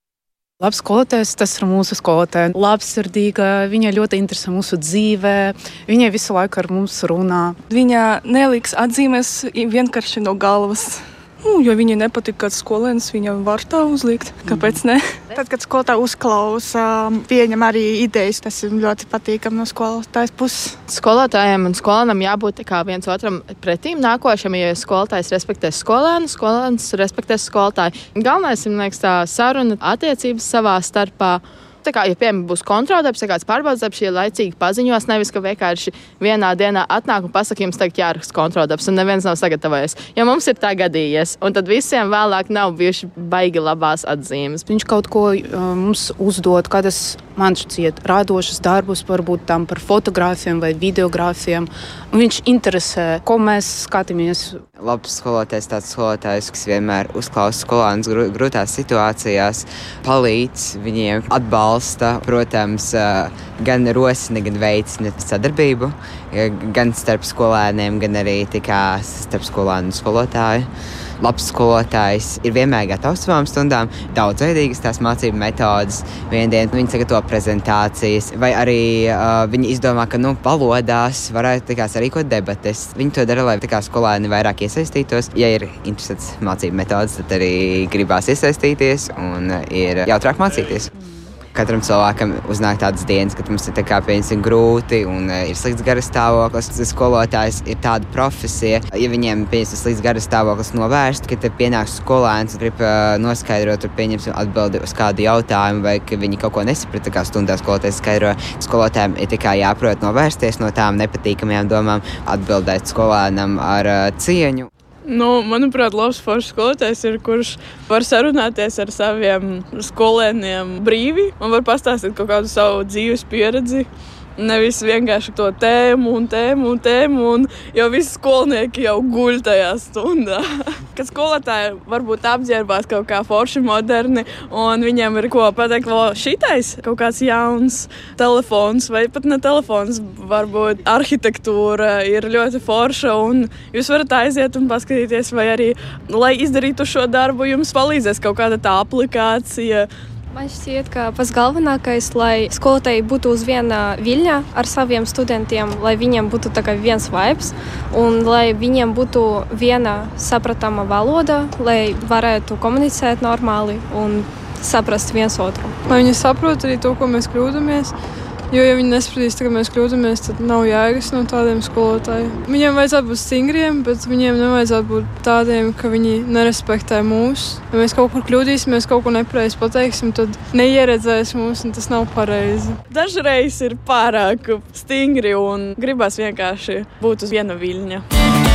Labs skolotājs, tas ir mūsu skolotāja. Labsirdīga, viņa ļoti interesē mūsu dzīvē, viņa visu laiku ar mums runā. Viņa neliks atzīmes vienkārši no galvas. Nu, jo viņai nepatīk kāds skolēns, viņa var tā uzlikt. Kāpēc ne? Tad, kad skolotāja uzklausa, pieņem arī idejas, tas ir ļoti patīkami no skolotājas puses. Skolotājiem un skolēnam jābūt kā viens otram pretīm nākošam, ja skolotājs respektēs skolēnu, skolēns respektēs skolotāju. Galvenais ir, man liekas, tā saruna attiecības savā starpā. Tā kā, ja piemēram būs kontroldarbs, ja kāds pārbaudas darbs, šie laicīgi paziņos, nevis, ka vienkārši vienā dienā atnāk un pasaka, jums tagad jāraksta kontroldarbs, un neviens nav sagatavojies. Ja mums ir tā gadījies, un tad visiem vēlāk nav bijuši baigi labās atzīmes. Viņš kaut ko uh, mums uzdod, kādas man šķiet radošas darbus, varbūt tam par fotogrāfiem vai videogrāfiem, un viņš interesē, ko mēs skatāmies. Labs skolotājs, tāds skolotājs, kas vienmēr uzklausa skolēnus grūtās situācijās, palīdz viņiem, atbalsta, protams, gan rosina, gan veicina sadarbību, gan starp skolēniem, gan arī tikai starp skolēnu un skolotāju. Labs skolotājs ir vienmēr gatavs savām stundām, daudzveidīgas tās mācību metodas. Vienu dienu viņi sagatavo prezentācijas, vai arī uh, viņi izdomā, ka nu, valodās varētu tikās arī ko debates. Viņi to dara, lai tā kā skolēni vairāk iesaistītos. Ja ir interesants mācību metodas, tad arī gribās iesaistīties un ir jautrāk mācīties. Katram cilvēkam uznāk tādas dienas, kad mums ir tā kā pieņemsim grūti un uh, ir slikts garas stāvoklis. Skolotājs ir tāda profesija. Ja viņiem pieņemsim slikts garas stāvoklis novērst, kad pienāks skolēns un grib uh, noskaidrot, pieņemsim atbildi uz kādu jautājumu vai ka viņi kaut ko nesaprata, kā stundā skolotājs skaidro, skolotājiem ir tikai jāprot novērsties no tām nepatīkamajām domām, atbildēt skolēnam ar uh, cieņu. Nu, manuprāt, labs foršs skolotājs ir, kurš var sarunāties ar saviem skolēniem brīvi un var pastāstīt kaut kādu savu dzīves pieredzi. Nevis vienkārši to tēmu un tēmu un tēmu, un jau visi skolnieki jau guļ tajā stundā. Kad skolotāji varbūt apģērbās kaut kā forši moderni, un viņiem ir ko pateikt, vēl šitais kaut kāds jauns telefons, vai pat ne telefons, varbūt arhitektūra ir ļoti forša, un jūs varat aiziet un paskatīties, vai arī, lai izdarītu šo darbu, jums palīdzēs kaut kāda tā aplikācija. Man šķiet, ka pats galvenākais, lai skolotāji būtu uz viena viļņa ar saviem studentiem, lai viņiem būtu tā kā viens vibes un lai viņiem būtu viena sapratama valoda, lai varētu komunicēt normāli un saprast viens otru. Lai viņi saprot arī to, ko mēs kļūdamies, jo, ja viņi nespratīs, ka mēs kļūdamies, tad nav jēgas no tādiem skolotājiem. Viņiem vajadzētu būt stingriem, bet viņiem nevajadzētu būt tādiem, ka viņi nerespektē mūs. Ja mēs kaut kur kļūdīsimies, kaut ko nepareizi pateiksim, tad neieredzēs mūs, un tas nav pareizi. Dažreiz ir pārāk stingri un gribas vienkārši būt uz viena viļņa.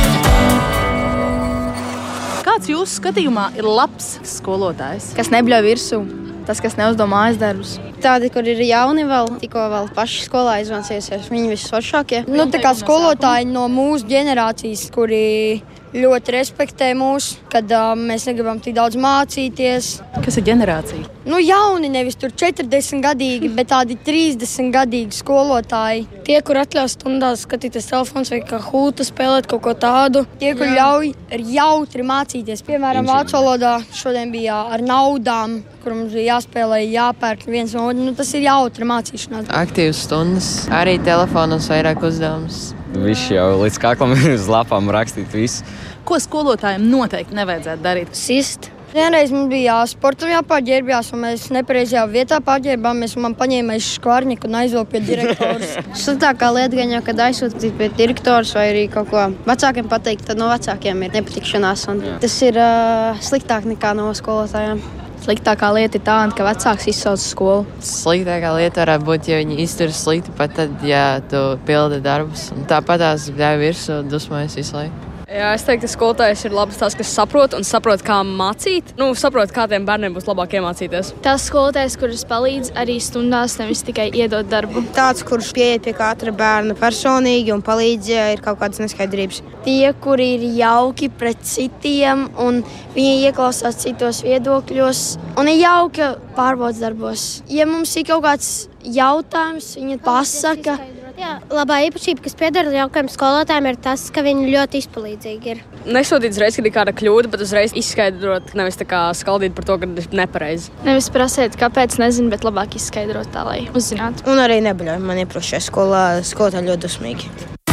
Kāds jūsu skatījumā ir labs skolotājs? Kas nebļauj virsū, tas, kas neuzdomā mājas darbus. Tādi, kur ir jauni vēl, tikko vēl paši skolā izmācījušies, viņi visvaršākie. Nu, tā kā skolotāji no mūsu ģenerācijas, kuri ļoti respektē mūs, kad uh, mēs negribam tik daudz mācīties. Kas ir ģenerācija? Nu, jauni, nevis tur četrdesmit gadīgi, bet tādi trīsdesmit gadīgi skolotāji. Tie, kur atļaus stundās skatīties telefons vai kā hūta spēlēt kaut ko tādu. Tie, kur ļauj jautri mācīties. Piemēram, vācu valodā šodien bija ar naudām, kur mums bija jāspēlē, jāpērk viens no otru. Nu, tas ir jautri mācīšanās. Aktīvas stundas, arī telefonos vairāk uzdevumus. Viņš jau līdz kaklam uz lapām rakstīt visu. Ko skolotājiem noteikti nevajadzētu darīt? Sist. Vienreiz mums bija sportam jāpārģērbjās, un mēs nepareizajā vietā pārģērbāmies, un man paņēma aiz škvārņiku un aizvilka pie direktors. Sliktākā lieta gan jau, kad aizsūtīt pie direktors vai arī kaut ko vecākiem pateikt, tad no vecākiem ir nepatikšanās. Tas ir uh, sliktāk nekā no skolotājiem. Sliktākā lieta ir tāda, ka vecāks izsauc skolu. Sliktākā lieta varētu būt, ja viņi izturas slikti, pat tad, ja tu pildi darbus. Tāpat tās bļauj virsū, dusmojas visu laiku. Jā, es teiktu, ka skolotājs ir labs tās, kas saprot un saprot, kā mācīt. Nu, saprot, kādiem bērniem būs labāk iemācīties. Tās skolotājs, kuras palīdz arī stundās, nevis tikai iedot darbu. Tāds, kurš pieiet pie katra bērna personīgi un palīdz, ja ir kaut kādas neskaidrības. Tie, kuri ir jauki pret citiem un viņi ieklausās citos viedokļos un ir jauki pārbaudas darbos. Ja mums ir kaut kāds jautājums, viņa pasaka. Jā, labā īpašība, kas pieder jaukajiem skolotājiem, ir tas, ka viņi ļoti izpalīdzīgi ir. Nesodīt uzreiz, kad ir kāda kļūda, bet uzreiz izskaidrot, nevis tā kā skaldīt par to, ka ir nepareizi. Nevis prasēt, kāpēc, nezinu, bet labāk izskaidrot tā, lai uzzinātu. Un arī nebļauj. Man iepriekšējā skolā skolotāji ļoti dusmīgi.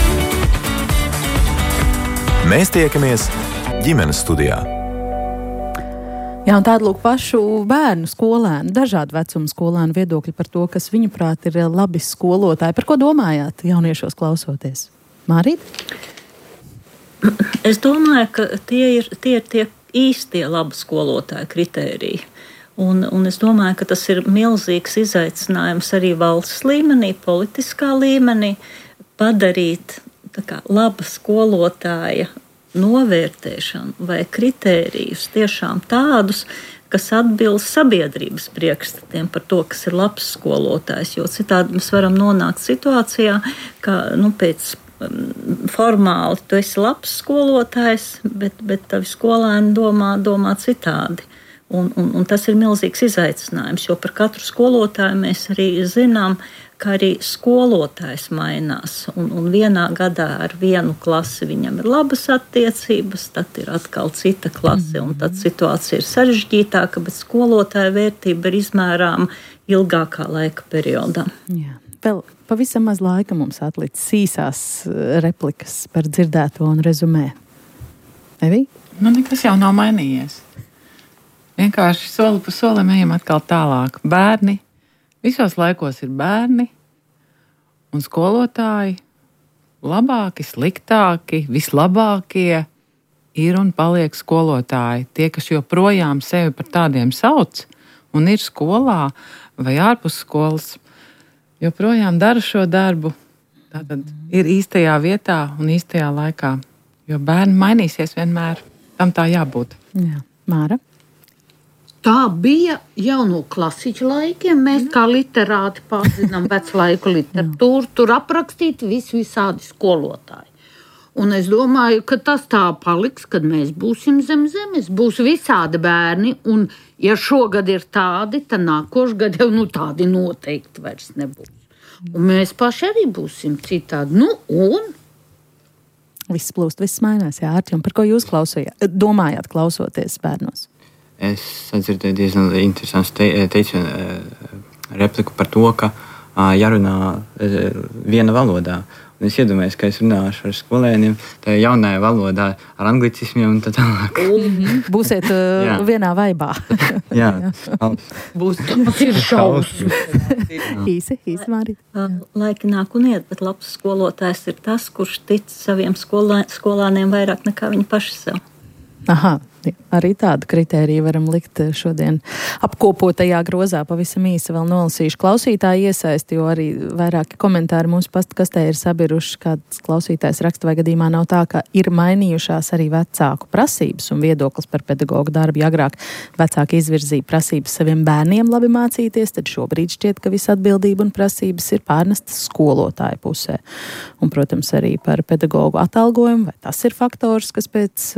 Mēs tiekamies ģimenes studijā. Jā, un tāda lūk pašu bērnu skolēnu, dažādu vecumu skolēnu viedokļi par to, kas viņuprāt ir labi skolotāji. Par ko domājāt jauniešos klausoties? Mārīt? Es domāju, ka tie ir tie, ir tie īstie labi skolotāju kritēriji. Un, un es domāju, ka tas ir milzīgs izaicinājums arī valsts līmenī, politiskā līmenī, padarīt tā kā laba skolotāja novērtēšanu vai kritērijus tiešām tādus, kas atbilst sabiedrības priekšstatiem par to, kas ir labs skolotājs. Jo citādi mēs varam nonākt situācijā, ka nu, pēc um, formāli tu esi labs skolotājs, bet, bet tavi skolēni domā, domā citādi. Un, un, un tas ir milzīgs izaicinājums, jo par katru skolotāju mēs arī zinām, ka arī skolotājs mainās. Un, un vienā gadā ar vienu klasi viņam ir labas attiecības, tad ir atkal cita klase, un tad situācija ir sarežģītāka, bet skolotāja vērtība ir izmērāma ilgākā laika periodā. Jā. Vēl pavisam maz laika mums atlicis īsās replikas par dzirdēto un rezumē. Evī? Nu, nekas jau nav mainījies. Vienkārši soli pa solim ejam atkal tālāk. Bērni Visos laikos ir bērni un skolotāji, labāki, sliktāki, vislabākie ir un paliek skolotāji. Tie, kas joprojām sevi par tādiem sauc un ir skolā vai ārpus skolas, joprojām dara šo darbu. Tātad ir īstajā vietā un īstajā laikā, jo bērni mainīsies vienmēr. Tam tā jābūt. Jā. Māra? Tā bija jau no klasiķa laikiem. Mēs kā literāti pārzinām veclaiku literatūru. Tur aprakstīti visi visādi skolotāji. Un es domāju, ka tas tā paliks, kad mēs būsim zem zemes. Būs visādi bērni, un ja šogad ir tādi, tad nākošgad jau nu, tādi noteikti vairs nebūs. Un mēs paši arī būsim citādi. Nu, un? Viss plūst, viss mainās. Jā, Arķi, un par ko jūs klausījāt, domājāt klausoties bērnos? Es sadzirdēju diezgan interesantu te, teicienu repliku par to, ka jārunā viena valodā. Un es iedomājos, ka es runāšu ar skolēniem tajā jaunajā valodā, ar anglicismiem un tā tālāk. Būsiet uh, vienā vaibā. Jā, būs tas šausmas. īsi, īsi, Mārita. Laiki nāk un iet, bet labs skolotājs ir tas, kurš tic saviem skolā, skolāniem vairāk nekā viņi paši sev. Aha, arī tādu kritēriju varam likt šodien apkopotajā grozā. Pavisam īsi vēl nolasīšu klausītāju iesaisti, jo arī vairāki komentāri mūsu pastkastē ir sabiruši, kāds klausītājs raksta, vai gadījumā nav tā, ka ir mainījušās arī vecāku prasības un viedoklis par pedagogu darbu. Ja agrāk vecāki izvirzīja prasības saviem bērniem labi mācīties, tad šobrīd šķiet, ka visa atbildība un prasības ir pārnestas skolotāju pusē. Un, protams, arī par pedagogu atalgojumu, vai tas ir faktors, kas pēc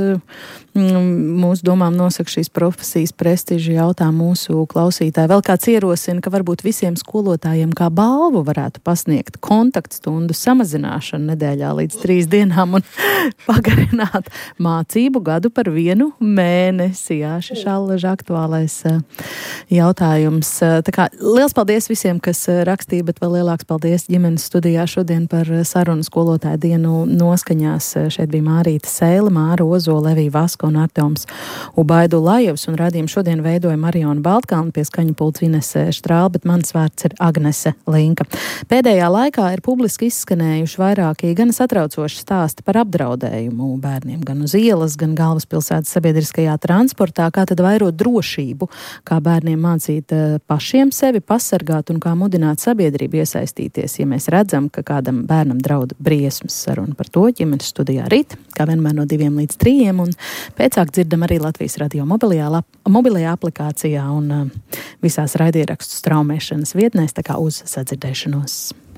mm, mūsu domām nosaka šīs profesijas prestižu, jautā mūsu klausītāji. Vēl kāds ierosina, ka varbūt visiem skolotājiem kā balvu varētu pasniegt kontaktstundu samazināšanu nedēļā līdz trīs dienām un pagarināt mācību gadu par vienu mēnesi. Jā, šis allaž aktuālais jautājums. Tā kā liels paldies visiem, kas rakstīja, bet vēl lielāks paldies ģimenes studijā šodien par sarunu skolotāju dienu noskaņās. Šeit bija Mārīta Sēle, Māra Ozola, Levija Vaska un Artjoms Ubaidu Lajevs, un raidījumu šodien veidoja Mariona Baltkalna, pie skaņu pults Inese Štrāla, bet mans vārds ir Agnese Linka. Pēdējā laikā ir publiski izskanējuši vairākie gan satraucoši stāsti par apdraudējumu bērniem gan uz ielas, gan galvaspilsētas sabiedriskajā transportā, kā tad vairot drošību, kā bērniem mācīt pašiem sevi pasargāt un kā mudināt sabiedrību iesaistīties, ja mēs redzam, ka kādam bērnam draud briesmas. Saruna par to ģimenes studijā rīt, kā vienmēr no diviem līdz trījiem, un pēcāk dzirdam arī Latvijas radio mobilajā, mobilajā aplikācijā un uh, visās raidierakstu straumēšanas vietnēs, tā kā uz sadzirdēšanos.